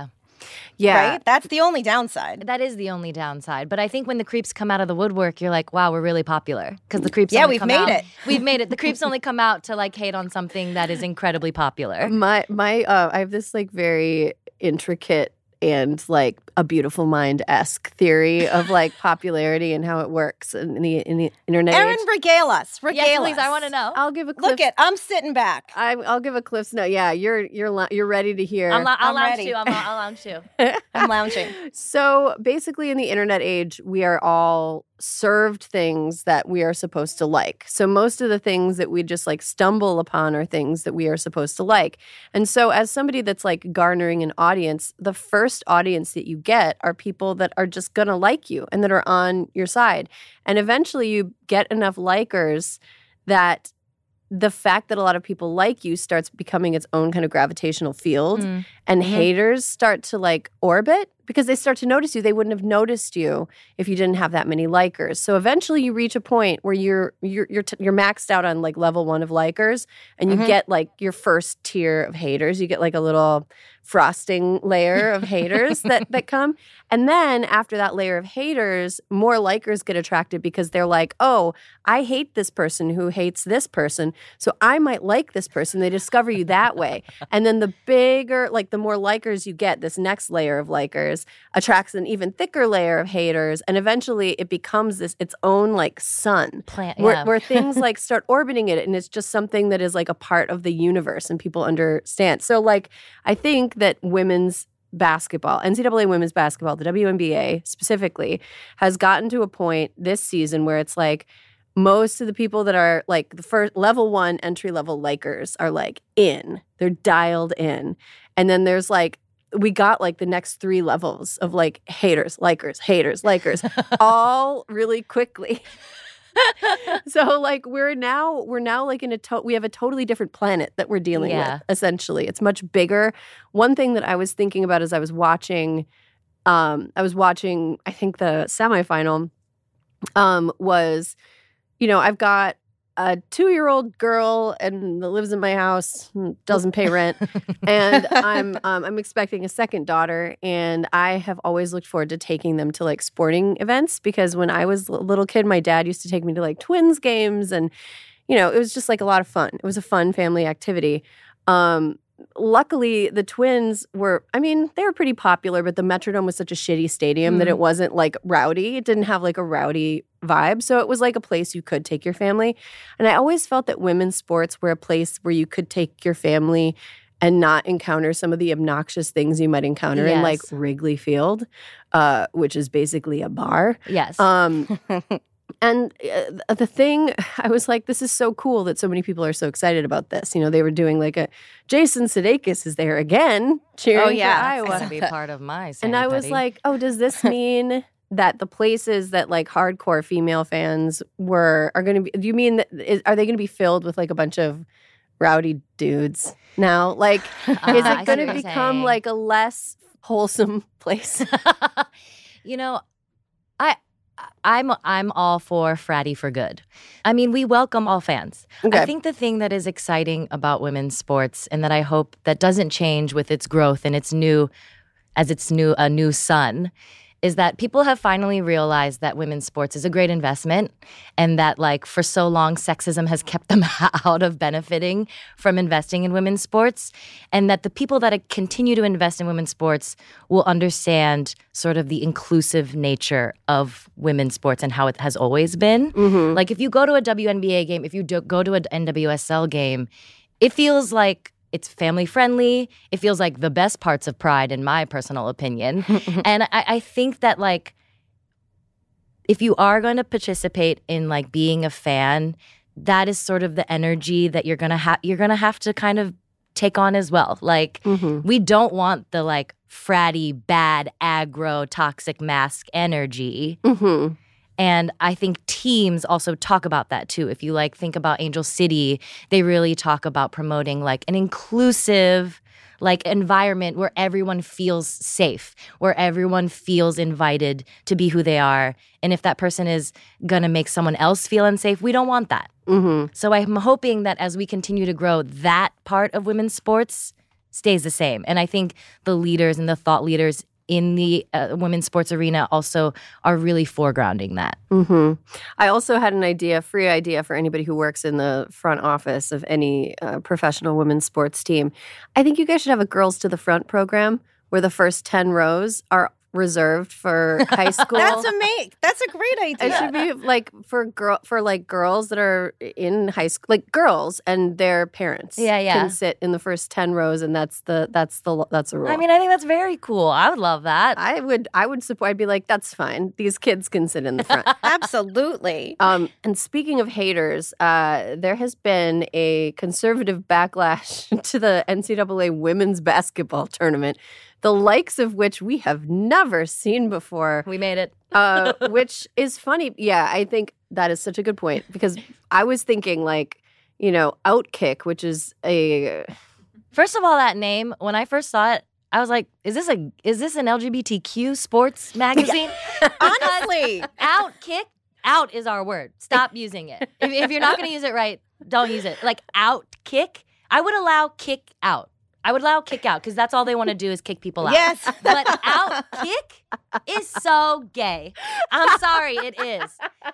Yeah. Right? That's the only downside. That is the only downside. But I think when the creeps come out of the woodwork, you're like, wow, we're really popular. Because the creeps Yeah, only we've come made out- it. We've made it. The creeps only come out to like hate on something that is incredibly popular. My my uh, I have this like very intricate and like a beautiful mind-esque theory of like popularity and how it works in the in the internet Aaron, age. regale us. Regale Yes, please, us. I want to know. I'll give a cliff. Look it, I'm sitting back. I, I'll give a Cliff's note. Yeah, you're you're lo- you're ready to hear. I'm, lo- I'll I'm lounge ready. too. I'm, I'll lounge too. I'm lounging. So basically, in the internet age, we are all served things that we are supposed to like. So most of the things that we just like stumble upon are things that we are supposed to like. And so as somebody that's like garnering an audience, the first audience that you get are people that are just going to like you and that are on your side. And eventually you get enough likers that the fact that a lot of people like you starts becoming its own kind of gravitational field, Mm. and Mhm. haters start to like orbit because they start to notice you. They wouldn't have noticed you if you didn't have that many likers. So eventually you reach a point where you're you're you're, t- you're maxed out on like level one of likers, and you Mhm. get like your first tier of haters. You get like a little frosting layer of haters that that come. And then after that layer of haters, more likers get attracted because they're like, oh, I hate this person who hates this person, so I might like this person. They discover you that way. And then the bigger, like the more likers you get, this next layer of likers attracts an even thicker layer of haters. And eventually it becomes this its own like sun Plant, where, yeah. where things like start orbiting it, and it's just something that is like a part of the universe and people understand. So like I think that women's basketball, N C double A women's basketball, the W N B A specifically, has gotten to a point this season where it's like most of the people that are like the first level one entry level likers are like in, they're dialed in. And then there's like, we got like the next three levels of like haters, likers, haters, likers, all really quickly. So like we're now we're now like in a to- we have a totally different planet that we're dealing Yeah. with, essentially. It's much bigger. One thing that I was thinking about as I was watching um I was watching I think the semifinal um was, you know, I've got a two-year-old girl and that lives in my house, doesn't pay rent, and I'm um, I'm expecting a second daughter, and I have always looked forward to taking them to like sporting events, because when I was a little kid, my dad used to take me to like Twins games, and you know, it was just like a lot of fun. It was a fun family activity. Um, luckily, the Twins were, I mean, they were pretty popular, but the Metrodome was such a shitty stadium Mm. that it wasn't like rowdy. It didn't have like a rowdy vibe. So it was like a place you could take your family. And I always felt that women's sports were a place where you could take your family and not encounter some of the obnoxious things you might encounter in like Yes. Wrigley Field, uh, which is basically a bar. Yes. Um, and uh, the thing, I was like, this is so cool that so many people are so excited about this. You know, they were doing like a Jason Sudeikis is there again cheering Oh, yeah. for It's Iowa. gonna be part of my And I was sanity. like, oh, does this mean that the places that like hardcore female fans were are going to be? Do you mean that is, are they going to be filled with like a bunch of rowdy dudes now? Like, Ah, is I it see going what to you're become saying. like a less wholesome place? You know, I I'm I'm all for fratty for good. I mean, we welcome all fans. Okay. I think the thing that is exciting about women's sports, and that I hope that doesn't change with its growth and its new, as its new a new sun, is that people have finally realized that women's sports is a great investment, and that like for so long sexism has kept them out of benefiting from investing in women's sports, and that the people that continue to invest in women's sports will understand sort of the inclusive nature of women's sports and how it has always been. Mhm. Like if you go to a W N B A game, if you do go to an N W S L game, it feels like it's family friendly. It feels like the best parts of Pride, in my personal opinion. And I, I think that like if you are going to participate in like being a fan, that is sort of the energy that you're gonna have. You're gonna have to kind of take on as well. Like Mhm. we don't want the like fratty, bad, aggro, toxic mask energy. Mhm. And I think teams also talk about that too. If you like think about Angel City, they really talk about promoting like an inclusive like environment where everyone feels safe, where everyone feels invited to be who they are. And if that person is going to make someone else feel unsafe, we don't want that. Mhm. So I'm hoping that as we continue to grow that part of women's sports, stays the same. And I think the leaders and the thought leaders in the uh, women's sports arena also are really foregrounding that. Mm-hmm. I also had an idea, free idea for anybody who works in the front office of any uh, professional women's sports team. I think you guys should have a Girls to the Front program where the first ten rows are reserved for high school. That's amazing. That's a great idea. It should be like for girl for like girls that are in high school, like girls and their parents. Yeah, yeah. Can sit in the first ten rows, and that's the that's the that's the rule. I mean, I think that's very cool. I would love that. I would I would support. I'd be like, that's fine. These kids can sit in the front. Absolutely. Um, and speaking of haters, uh, there has been a conservative backlash to the N C double A women's basketball tournament, the likes of which we have never seen before. We made it. uh, which is funny. Yeah, I think that is such a good point because I was thinking like, you know, Outkick, which is a... First of all, that name, when I first saw it, I was like, is this a is this an L G B T Q sports magazine? Honestly. Outkick, out is our word. Stop using it. If, if you're not going to use it right, don't use it. Like Outkick, I would allow kick out. I would allow kick out because that's all they want to do is kick people out. Yes. But Outkick is so gay. I'm sorry, it is.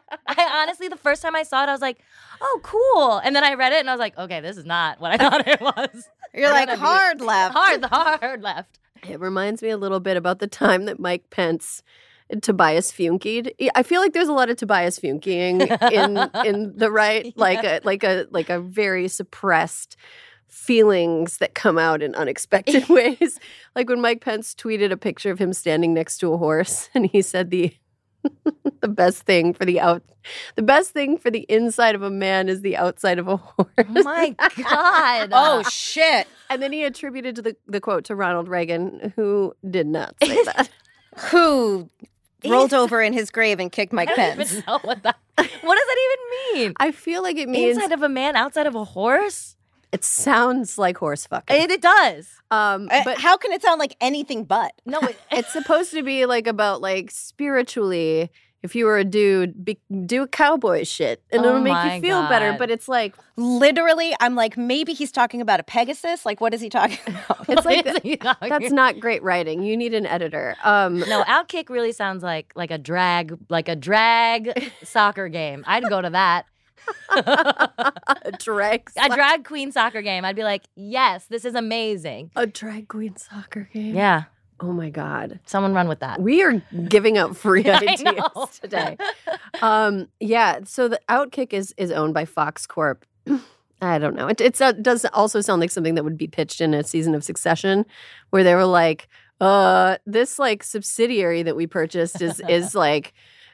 I honestly, the first time I saw it, I was like, oh, cool. And then I read it and I was like, okay, this is not what I thought it was. You're like Gotta be- hard left. Hard, hard left. It reminds me a little bit about the time that Mike Pence Tobias Funkied. I feel like there's a lot of Tobias Funkying in in the right, like a like a like a very suppressed feelings that come out in unexpected ways. Like when Mike Pence tweeted a picture of him standing next to a horse, and he said the the best thing for the out the best thing for the inside of a man is the outside of a horse. Oh my God. Oh, shit. And then he attributed to the, the quote to Ronald Reagan, who did not say that. Who rolled over in his grave and kicked Mike I don't Pence. even know what that. What does that even mean? I feel like it means Inside of a man, outside of a horse? it sounds like horse fucking. It, it does. Um, Uh, but How can it sound like anything but? No, it, it's supposed to be like about like spiritually. If you were a dude, be, do cowboy shit, and Oh it'll make my you feel better. God. But it's like Literally, I'm like, maybe he's talking about a Pegasus. Like, what is he talking about? it's like What is he talking that's not great writing. You need an editor. Um, No, Outkick really sounds like like a drag, like a drag soccer game. I'd go to that. a drag A drag queen soccer game. I'd be like, yes, this is amazing. a drag queen soccer game. Yeah, Oh my god. someone run with that. We are giving out free I ideas know. today. Um, yeah, so the Outkick is is owned by Fox Corp. I don't know. It, it's, it does also sound like something that would be pitched in a season of Succession, where they were like, "Uh, this like subsidiary that we purchased is is like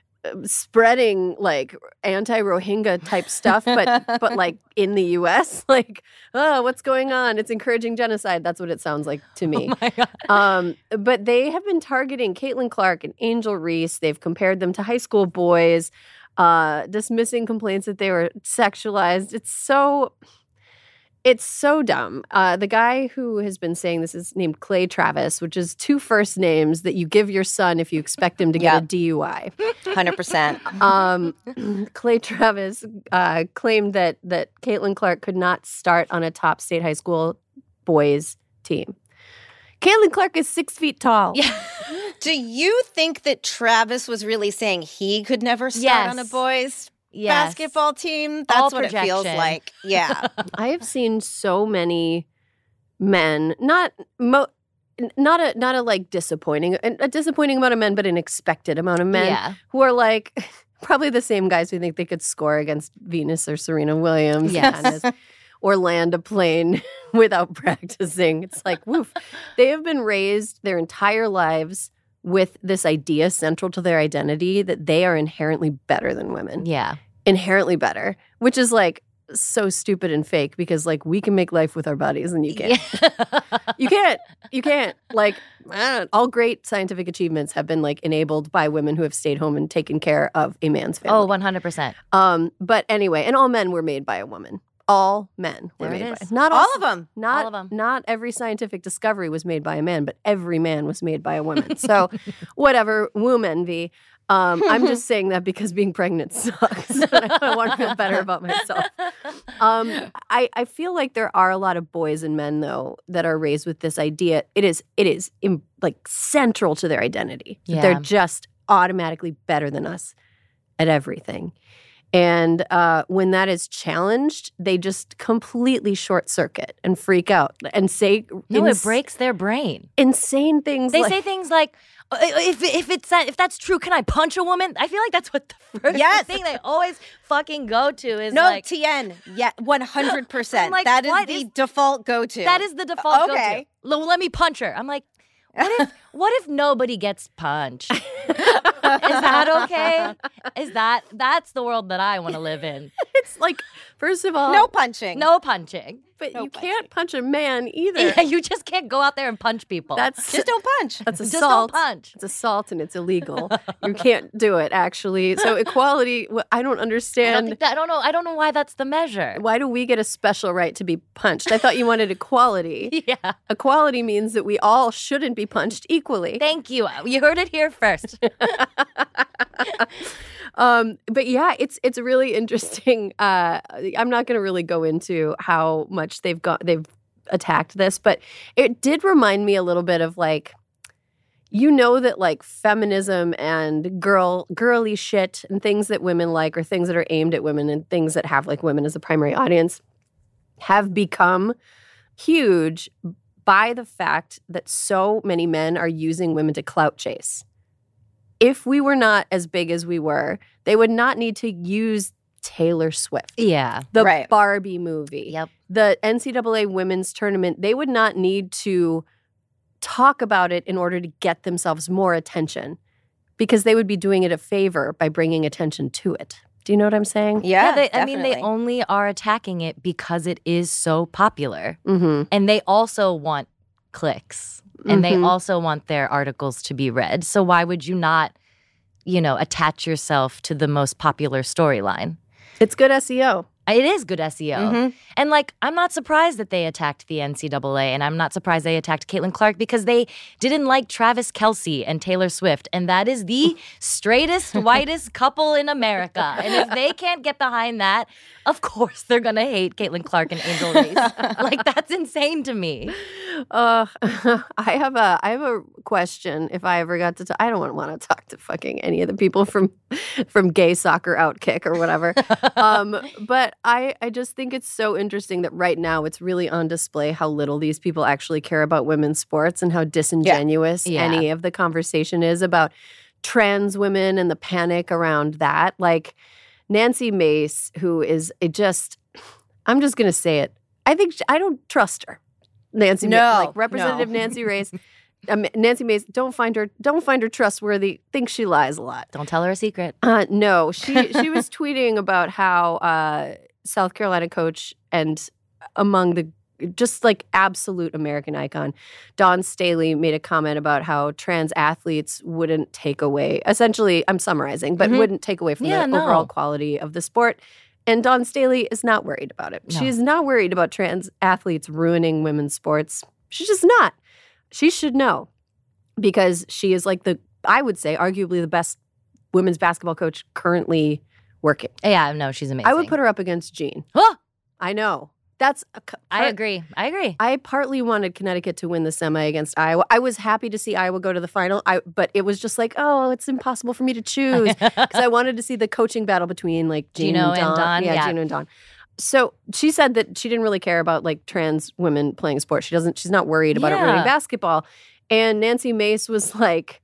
spreading like anti-Rohingya type stuff, but but like in the U S, like, oh, what's going on? It's encouraging genocide." That's what it sounds like to me. Oh my God. Um, but they have been targeting Caitlin Clark and Angel Reese. They've compared them to high school boys, uh, dismissing complaints that they were sexualized. It's so, it's so dumb. Uh, the guy who has been saying this is named Clay Travis, which is two first names that you give your son if you expect him to get Yep. a D U I. one hundred percent. Um, Clay Travis uh, claimed that that Caitlin Clark could not start on a top state high school boys team. Caitlin Clark is six feet tall. Yeah. Do you think that Travis was really saying he could never start Yes. on a boys Yes. basketball team? That's All what it feels projection. like. Yeah. I have seen so many men, not mo- not a not a like disappointing a disappointing amount of men, but an expected amount of men Yeah. who are like probably the same guys who think they could score against Venus or Serena Williams Yes. and just- or land a plane without practicing. It's like, woof. They have been raised their entire lives with this idea central to their identity that they are inherently better than women. Yeah. Inherently better, which is like so stupid and fake because like we can make life with our bodies and you can't. You can't. You can't. Like I don't- all great scientific achievements have been like enabled by women who have stayed home and taken care of a man's family. Oh, one hundred percent. Um, but anyway, and all men were made by a woman. All men were There it made by is. not All all, of them. Not All of 'em. not every scientific discovery was made by a man, but every man was made by a woman. So, whatever, womb envy. Um, I'm just saying that because being pregnant sucks. And I want to feel better about myself. Um, I, I feel like there are a lot of boys and men though that are raised with this idea. It is it is im- like central to their identity. That Yeah. They're just automatically better than us at everything. And uh, when that is challenged, they just completely short circuit and freak out and say No, ins- it breaks their brain. insane things. They like, say things like, "Uh, if if it's that if that's true, can I punch a woman?" I feel like that's what the first Yes. thing they always fucking go to is No, like Tien. Yeah, one hundred percent. I'm like, That is what the is- default go-to. that is the default Okay. go-to. L- let me punch her. I'm like, what if what if nobody gets punched? Is that okay? Is that that's the world that I want to live in? it's like, first of all, no punching. No punching. but no you can't punch a man either. Yeah, you just can't go out there and punch people. That's Just don't punch. that's just assault. don't punch. It's assault and it's illegal. You can't do it, actually. So equality, wh- I don't I don't, understand. think that, I don't know. I don't know why that's the measure. Why do we get a special right to be punched? I thought you wanted equality. Yeah. Equality means that we all shouldn't be punched equally. Thank you. You heard it here first. Um, but yeah, it's it's really interesting. Uh, I'm not going to really go into how much they've got they've attacked this, but it did remind me a little bit of like, you know, that like feminism and girl girly shit and things that women like, or things that are aimed at women and things that have like women as the primary audience, have become huge by the fact that so many men are using women to clout chase. If we were not as big as we were, they would not need to use Taylor Swift, Yeah. the Right. Barbie movie, Yep. the N C double A women's tournament. They would not need to talk about it in order to get themselves more attention, because they would be doing it a favor by bringing attention to it. Do you know what I'm saying? Yeah, they, I mean, they definitely. only are attacking it because it is so popular. Mm-hmm. And they also want clicks. And they Mhm. also want their articles to be read. So why would you not, you know, attach yourself to the most popular storyline? It's good S E O. It is good S E O. Mhm. And like, I'm not surprised that they attacked the N C double A, and I'm not surprised they attacked Caitlin Clark, because they didn't like Travis Kelce and Taylor Swift. And that is the straightest, whitest couple in America. And if they can't get behind that, of course they're going to hate Caitlin Clark and Angel Reese. Like, that's insane to me. Uh, I have a I have a question. If I ever got to, talk, I don't want to talk to fucking any of the people from from Gay Soccer Outkick or whatever. um, but I I just think it's so interesting that right now it's really on display how little these people actually care about women's sports and how disingenuous Yeah. any of the conversation is about trans women and the panic around that. Like Nancy Mace, who is it just, I'm just gonna say it. I think she, I don't trust her. Nancy, No, Ma- like Representative no. Nancy Mace, um, Nancy Mace. Don't find her. Don't find her trustworthy. Think she lies a lot. Don't tell her a secret. Uh, no, she she was tweeting about how uh, South Carolina coach and among the just like absolute American icon, Dawn Staley made a comment about how trans athletes wouldn't take away. Essentially, I'm summarizing, but Mhm. wouldn't take away from Yeah, the no. overall quality of the sport. And Dawn Staley is not worried about it. No. She's not worried about trans athletes ruining women's sports. She's just not. She should know, because she is like the, I would say, arguably the best women's basketball coach currently working. Yeah, no, she's amazing. I would put her up against Jean. Oh, I know. That's a, c- I part- agree. I agree. I partly wanted Connecticut to win the semi against Iowa. I was happy to see Iowa go to the final, I, but it was just like, oh, it's impossible for me to choose, because I wanted to see the coaching battle between like Jean Gino and and Dawn. Dawn, Yeah, yeah. Gino and Dawn. So she said that she didn't really care about like trans women playing sports. She doesn't. She's not worried about it Yeah. ruining basketball. And Nancy Mace was like,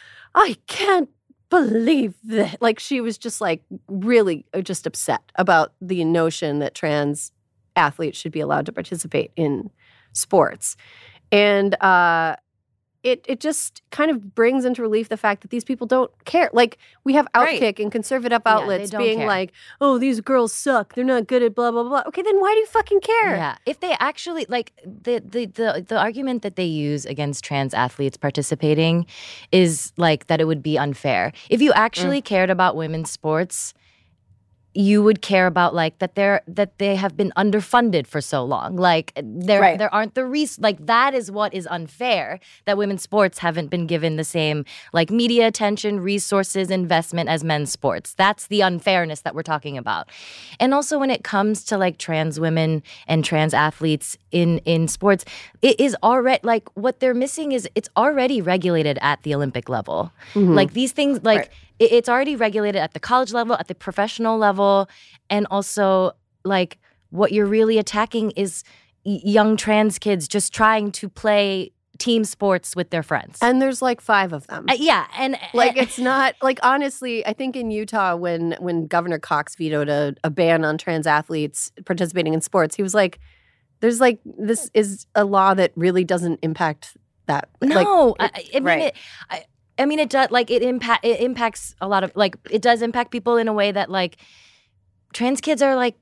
I can't believe that. Like she was just like really uh, just upset about the notion that trans athletes should be allowed to participate in sports. And uh, it it just kind of brings into relief the fact that these people don't care. Like we have Right. Outkick and conservative Yeah, they outlets don't being care. like, oh, these girls suck. They're not good at blah, blah, blah. Okay, then why do you fucking care? Yeah, if they actually like the, the the the argument that they use against trans athletes participating is like that it would be unfair. If you actually cared about women's sports, you would care about like that they're that they have been underfunded for so long. Like there Right. there aren't the res- like that is what is unfair, that women's sports haven't been given the same like media attention, resources, investment as men's sports. That's the unfairness that we're talking about. And also when it comes to like trans women and trans athletes in in sports, it is already like what they're missing is it's already regulated at the Olympic level. Like these things like Right. it- it's already regulated at the college level, at the professional level, and also like what you're really attacking is y- young trans kids just trying to play team sports with their friends. And there's like five of them. Uh, yeah, and Like it's not like honestly, I think in Utah when when Governor Cox vetoed a, a ban on trans athletes participating in sports, he was like, "There's like this is a law that really doesn't impact that." Like, no, I, I mean right. it. I, I mean it does like it impact it impacts a lot of like it does impact people in a way that like trans kids are like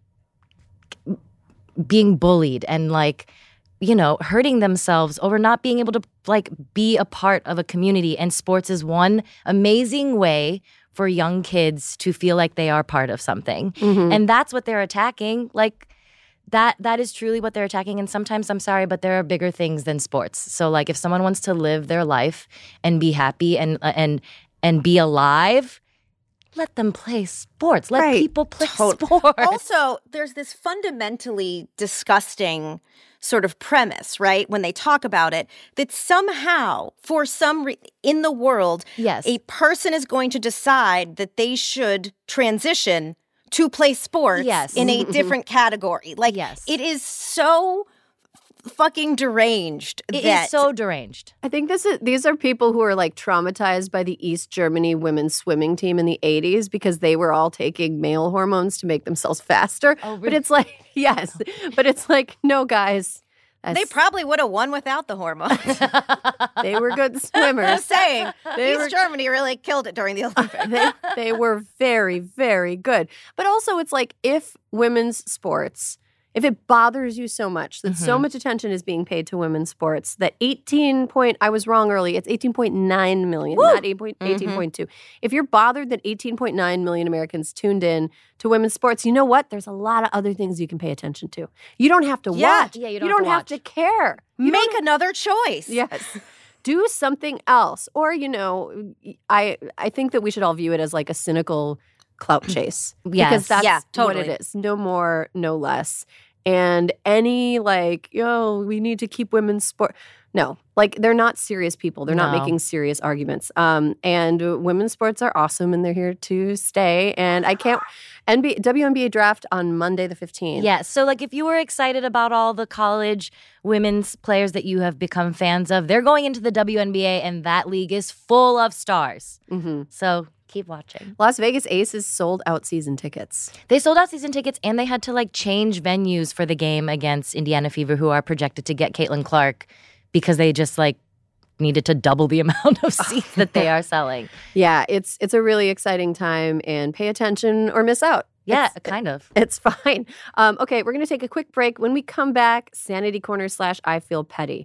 being bullied and like you know hurting themselves over not being able to like be a part of a community, and sports is one amazing way for young kids to feel like they are part of something. mhm. And that's what they're attacking. Like that that is truly what they're attacking. And sometimes I'm sorry, but there are bigger things than sports. So like if someone wants to live their life and be happy and uh, and and be alive, let them play sports. Let Right. people play Tot- sports. Also, there's this fundamentally disgusting sort of premise, right? When they talk about it, that somehow, for some re- in the world, Yes. a person is going to decide that they should transition to play sports Yes. in a different category. Like, Yes. it is so fucking deranged. It that is so deranged. I think this is these are people who are like traumatized by the East Germany women's swimming team in the eighties because they were all taking male hormones to make themselves faster. Oh, But really? it's like yes, but it's like no guys. they that's- probably would have won without the hormones. they were good swimmers. Just saying, They East were- Germany really killed it during the Olympics. they, they were very, very good. But also, it's like if women's sports, if it bothers you so much that so Mhm. much attention is being paid to women's sports, that eighteen point, I was wrong early, it's eighteen point nine million, not eight point, eighteen point two. If you're bothered that eighteen point nine million Americans tuned in to women's sports, you know what? There's a lot of other things you can pay attention to. You don't have to Yeah. watch. Yeah, you you don't don't, have have to to care. You don't Make another choice. Yes. Do something else. Or, you know, I I think that we should all view it as like a cynical clout chase. Yes. Because that's Yeah, what totally. it is. No more, no less. And any like, yo, we need to keep women's sport. No, like they're not serious people. They're not No. making serious arguments. Um, and uh, women's sports are awesome and they're here to stay. And I can't, N B A, W N B A draft on Monday the fifteenth. Yeah. So, like, if you were excited about all the college women's players that you have become fans of, they're going into the W N B A, and that league is full of stars. Mm-hmm. So, keep watching. Las Vegas Aces sold out season tickets. They sold out season tickets, and they had to, like, change venues for the game against Indiana Fever, who are projected to get Caitlin Clark because they just, like, needed to double the amount of seats that they are selling. Yeah, it's it's a really exciting time, and pay attention or miss out. Yeah, It's- kind of. It's fine. Um, okay, we're going to take a quick break. When we come back, Sanity Corner slash I Feel Petty.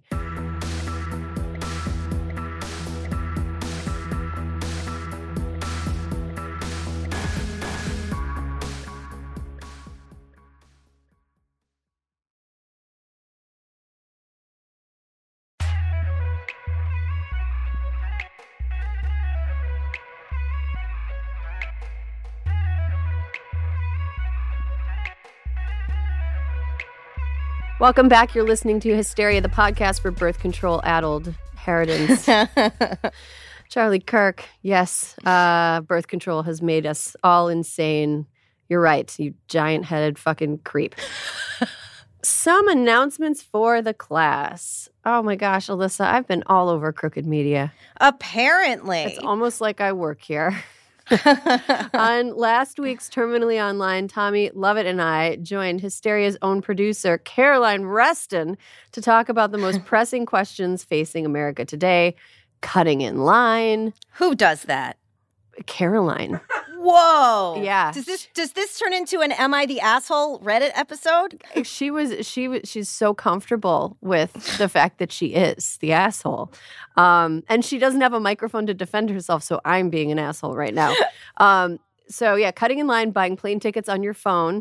Welcome back. You're listening to Hysteria, the podcast for birth control addled Harridans. Charlie Kirk, yes, uh, birth control has made us all insane. You're right, you giant-headed fucking creep. Some announcements for the class. Oh my gosh, Alyssa, I've been all over Crooked Media. Apparently. It's almost like I work here. On last week's Terminally Online, Tommy Lovett and I joined Hysteria's own producer, Caroline Reston, to talk about the most pressing questions facing America today. Cutting in line. Who does that? Caroline. Whoa. Yeah. Does this does this turn into an Am I the Asshole Reddit episode? She was she was she's so comfortable with the fact that she is the asshole. Um, and she doesn't have a microphone to defend herself, so I'm being an asshole right now. Um, so yeah, cutting in line, buying plane tickets on your phone.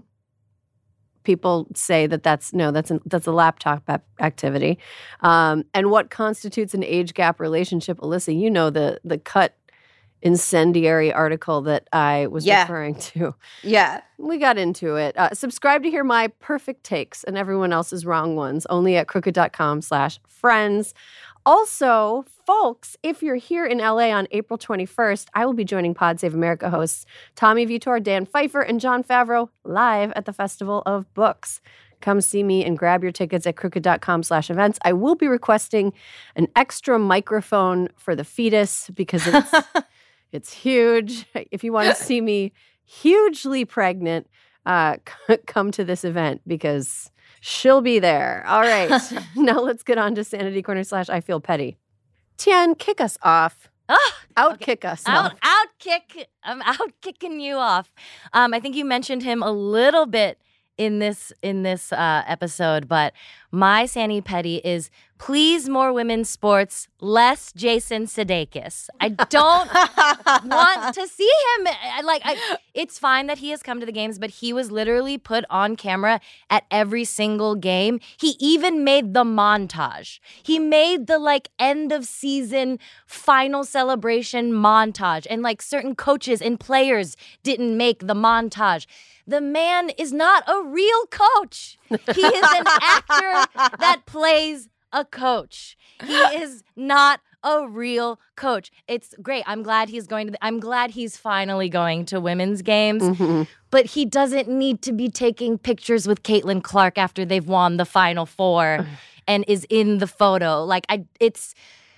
People say that that's no, that's a, that's a laptop ap- activity. Um, and what constitutes an age gap relationship, Alyssa? You know the the cut incendiary article that I was Yeah. referring to. Yeah. We got into it. Uh, subscribe to hear my perfect takes and everyone else's wrong ones only at crooked.com slash friends. Also, folks, if you're here in L A on April twenty-first, I will be joining Pod Save America hosts Tommy Vitor, Dan Pfeiffer, and Jon Favreau live at the Festival of Books. Come see me and grab your tickets at crooked.com slash events. I will be requesting an extra microphone for the fetus because it's it's huge. If you want to see me hugely pregnant, uh, come to this event because she'll be there. All right. Now let's get on to Sanity Corner slash I Feel Petty. Tian, kick us off. Oh, Out okay. kick us Out, off. out kick. I'm out kicking you off. Um, I think you mentioned him a little bit in this in this uh, episode, but my Sani Petty is please more women's sports, less Jason Sudeikis. I don't want to see him. I, like, I, it's fine that he has come to the games, but he was literally put on camera at every single game. He even made the montage. He made the like end of season final celebration montage, and like certain coaches and players didn't make the montage. The man is not a real coach. He is an actor that plays a coach. He is not a real coach. It's great. I'm glad he's going to, the, I'm glad he's finally going to women's games, Mm-hmm. but he doesn't need to be taking pictures with Caitlin Clark after they've won the Final Four and is in the photo. Like, I, it's,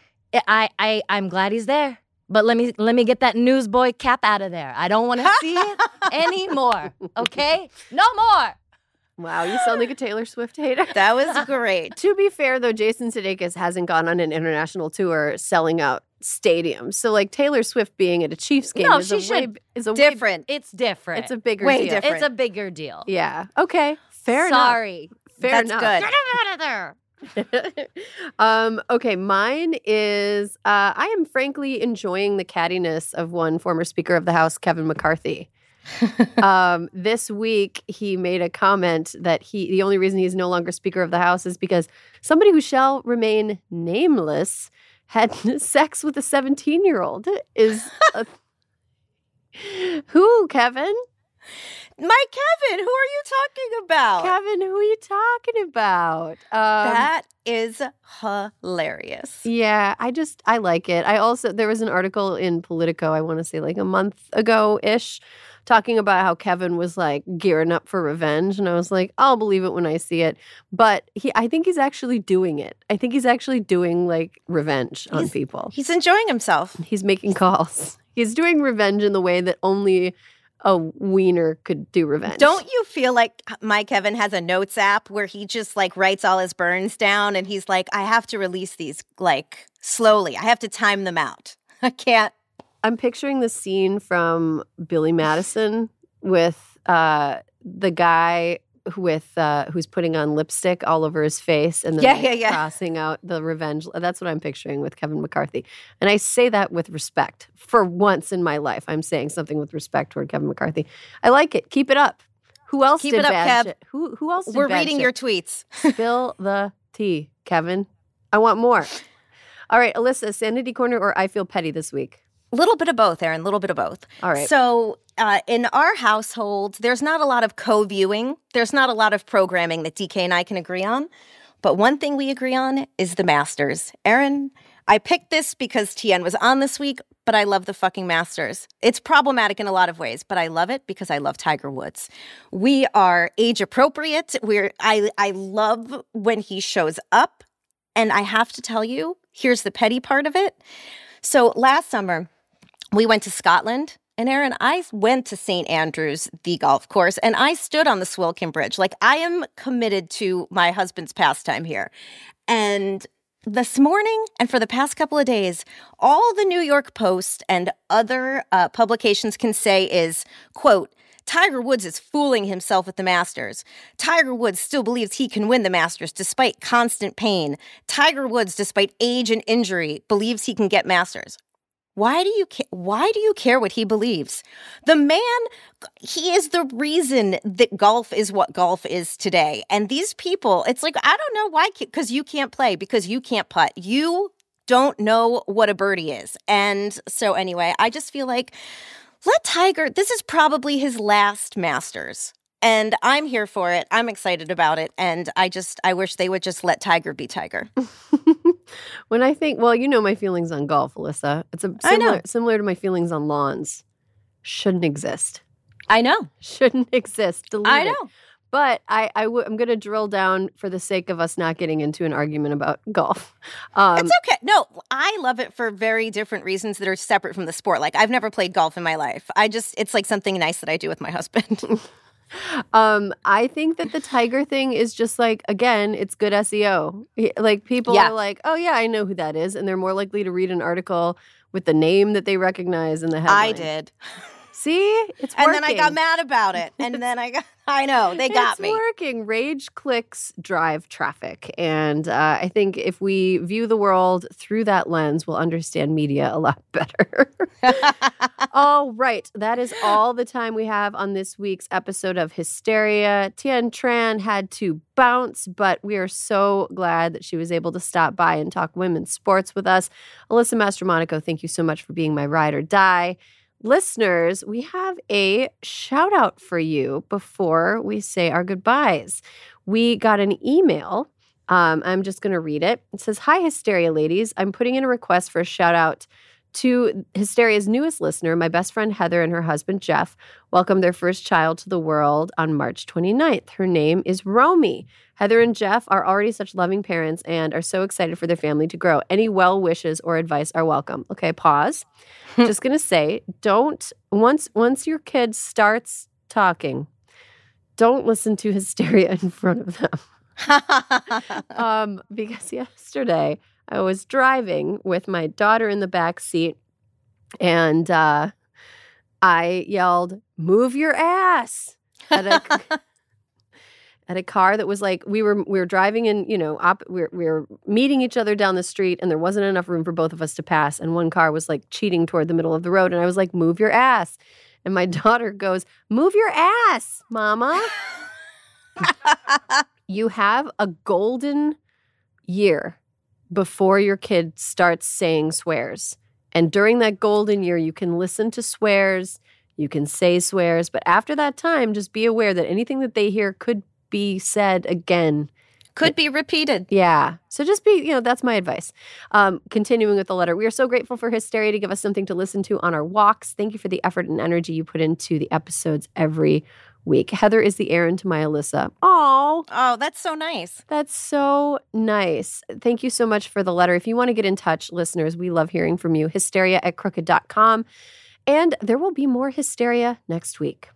I, I, I'm glad he's there. But let me let me get that newsboy cap out of there. I don't want to see it anymore. Okay? No more. Wow, you sound like a Taylor Swift hater. That was great. To be fair, though, Jason Sudeikis hasn't gone on an international tour selling out stadiums. So, like, Taylor Swift being at a Chiefs game No, is, she a way, should- is a way- Different. It's different. it's a bigger Way deal. different. It's a bigger deal. Yeah. Okay. Fair Sorry. enough. Fair That's enough. good. Get him out of there. um, okay, mine is uh, I am frankly enjoying the cattiness of one former Speaker of the House, Kevin McCarthy. um, this week, he made a comment that he the only reason he's no longer Speaker of the House is because somebody who shall remain nameless had sex with a seventeen-year-old. Is a, who, Kevin? My Kevin, who are you talking about? Kevin, who are you talking about? Um, That is hilarious. Yeah, I just, I like it. I also, there was an article in Politico, I want to say like a month ago-ish, talking about how Kevin was like gearing up for revenge. And I was like, I'll believe it when I see it. But he, I think he's actually doing it. I think he's actually doing like revenge on He's- people. He's enjoying himself. He's making calls. He's doing revenge in the way that only a wiener could do revenge. Don't you feel like my Kevin has a notes app where he just like writes all his burns down and he's like, I have to release these like slowly. I have to time them out. I can't. I'm picturing the scene from Billy Madison with uh, the guy with uh, who's putting on lipstick all over his face and then Yeah, like, yeah, yeah. crossing out the revenge. That's what I'm picturing with Kevin McCarthy. And I say that with respect. For once in my life, I'm saying something with respect toward Kevin McCarthy. I like it. Keep it up. Who else Keep did it up, bad Kev. shit? Who, who else did We're bad reading shit? your tweets. Spill the tea, Kevin. I want more. All right, Alyssa, Sanity Corner or I Feel Petty this week? A little bit of both, Erin. A little bit of both. All right. So uh, in our household, there's not a lot of co-viewing. There's not a lot of programming that D K and I can agree on. But one thing we agree on is the Masters. Erin, I picked this because Tien was on this week, but I love the fucking Masters. It's problematic in a lot of ways, but I love it because I love Tiger Woods. We are age appropriate. We're I I love when he shows up. And I have to tell you, here's the petty part of it. So last summer, we went to Scotland, and Erin, I went to Saint Andrews, the golf course, and I stood on the Swilcan Bridge. Like, I am committed to my husband's pastime here. And this morning, and for the past couple of days, all the New York Post and other uh, publications can say is, quote, Tiger Woods is fooling himself at the Masters. Tiger Woods still believes he can win the Masters despite constant pain. Tiger Woods, despite age and injury, believes he can get Masters. Why do you ca- why do you care what he believes? The man, he is the reason that golf is what golf is today. And these people, it's like, I don't know why, because you can't play, because you can't putt. You don't know what a birdie is. And so anyway, I just feel like, let Tiger, this is probably his last Masters. And I'm here for it. I'm excited about it. And I just, I wish they would just let Tiger be Tiger. When I think, well, you know my feelings on golf, Alyssa. It's a I know. similar, similar to my feelings on lawns. Shouldn't exist. I know. Shouldn't exist. Delete I it. know. But I, I w- I'm going to drill down for the sake of us not getting into an argument about golf. Um, It's okay. No, I love it for very different reasons that are separate from the sport. Like, I've never played golf in my life. I just, it's like something nice that I do with my husband. Um, I think that the Tiger thing is just like, again, it's good S E O. He- Like people Yeah. are like, oh yeah, I know who that is. And they're more likely to read an article with the name that they recognize in the headline. I did. See? It's And working. then I got mad about it. And then I got, I know, they got it's me. working. Rage clicks drive traffic. And uh, I think if we view the world through that lens, we'll understand media a lot better. All right. That is all the time we have on this week's episode of Hysteria. Tien Tran had to bounce, but we are so glad that she was able to stop by and talk women's sports with us. Alyssa Mastromonaco, thank you so much for being my ride or die. Listeners, we have a shout out for you before we say our goodbyes. We got an email. Um, I'm just going to read it. It says, "Hi, Hysteria ladies. I'm putting in a request for a shout out to Hysteria's newest listener. My best friend Heather and her husband Jeff welcomed their first child to the world on March twenty-ninth. Her name is Romy. Heather and Jeff are already such loving parents and are so excited for their family to grow. Any well wishes or advice are welcome." Okay, pause. Just going to say, don't, once once your kid starts talking, don't listen to Hysteria in front of them. um, because yesterday I was driving with my daughter in the back seat and uh, I yelled, "Move your ass," at a, at a car that was like, we were we were driving in, you know, op, we, were, we were meeting each other down the street and there wasn't enough room for both of us to pass. And one car was like cheating toward the middle of the road. And I was like, "Move your ass." And my daughter goes, "Move your ass, Mama." You have a golden year before your kid starts saying swears. And during that golden year, you can listen to swears, you can say swears. But after that time, just be aware that anything that they hear could be said again. Could be repeated. Yeah. So just be, you know, that's my advice. Um, continuing with the letter. We are so grateful for Hysteria to give us something to listen to on our walks. Thank you for the effort and energy you put into the episodes every week. Heather is the Aaron to my Alyssa. Oh, Oh, that's so nice. that's so nice. Thank you so much for the letter. If you want to get in touch, listeners, we love hearing from you. Hysteria at crooked dot com. And there will be more Hysteria next week.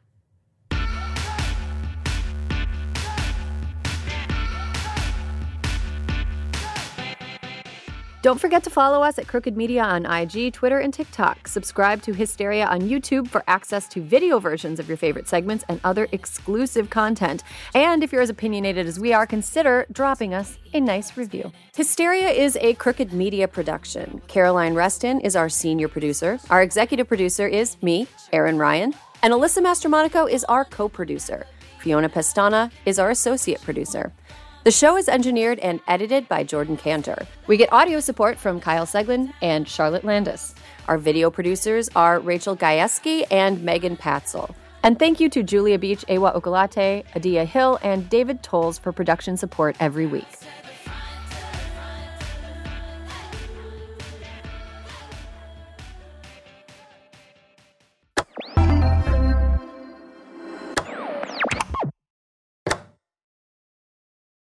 Don't forget to follow us at Crooked Media on I G, Twitter, and TikTok. Subscribe to Hysteria on YouTube for access to video versions of your favorite segments and other exclusive content. And if you're as opinionated as we are, consider dropping us a nice review. Hysteria is a Crooked Media production. Caroline Reston is our senior producer. Our executive producer is me, Aaron Ryan. And Alyssa Mastromonaco is our co-producer. Fiona Pestana is our associate producer. The show is engineered and edited by Jordan Cantor. We get audio support from Kyle Seglin and Charlotte Landis. Our video producers are Rachel Gajewski and Megan Patzel. And thank you to Julia Beach, Ewa Okolate, Adia Hill, and David Tolles for production support every week.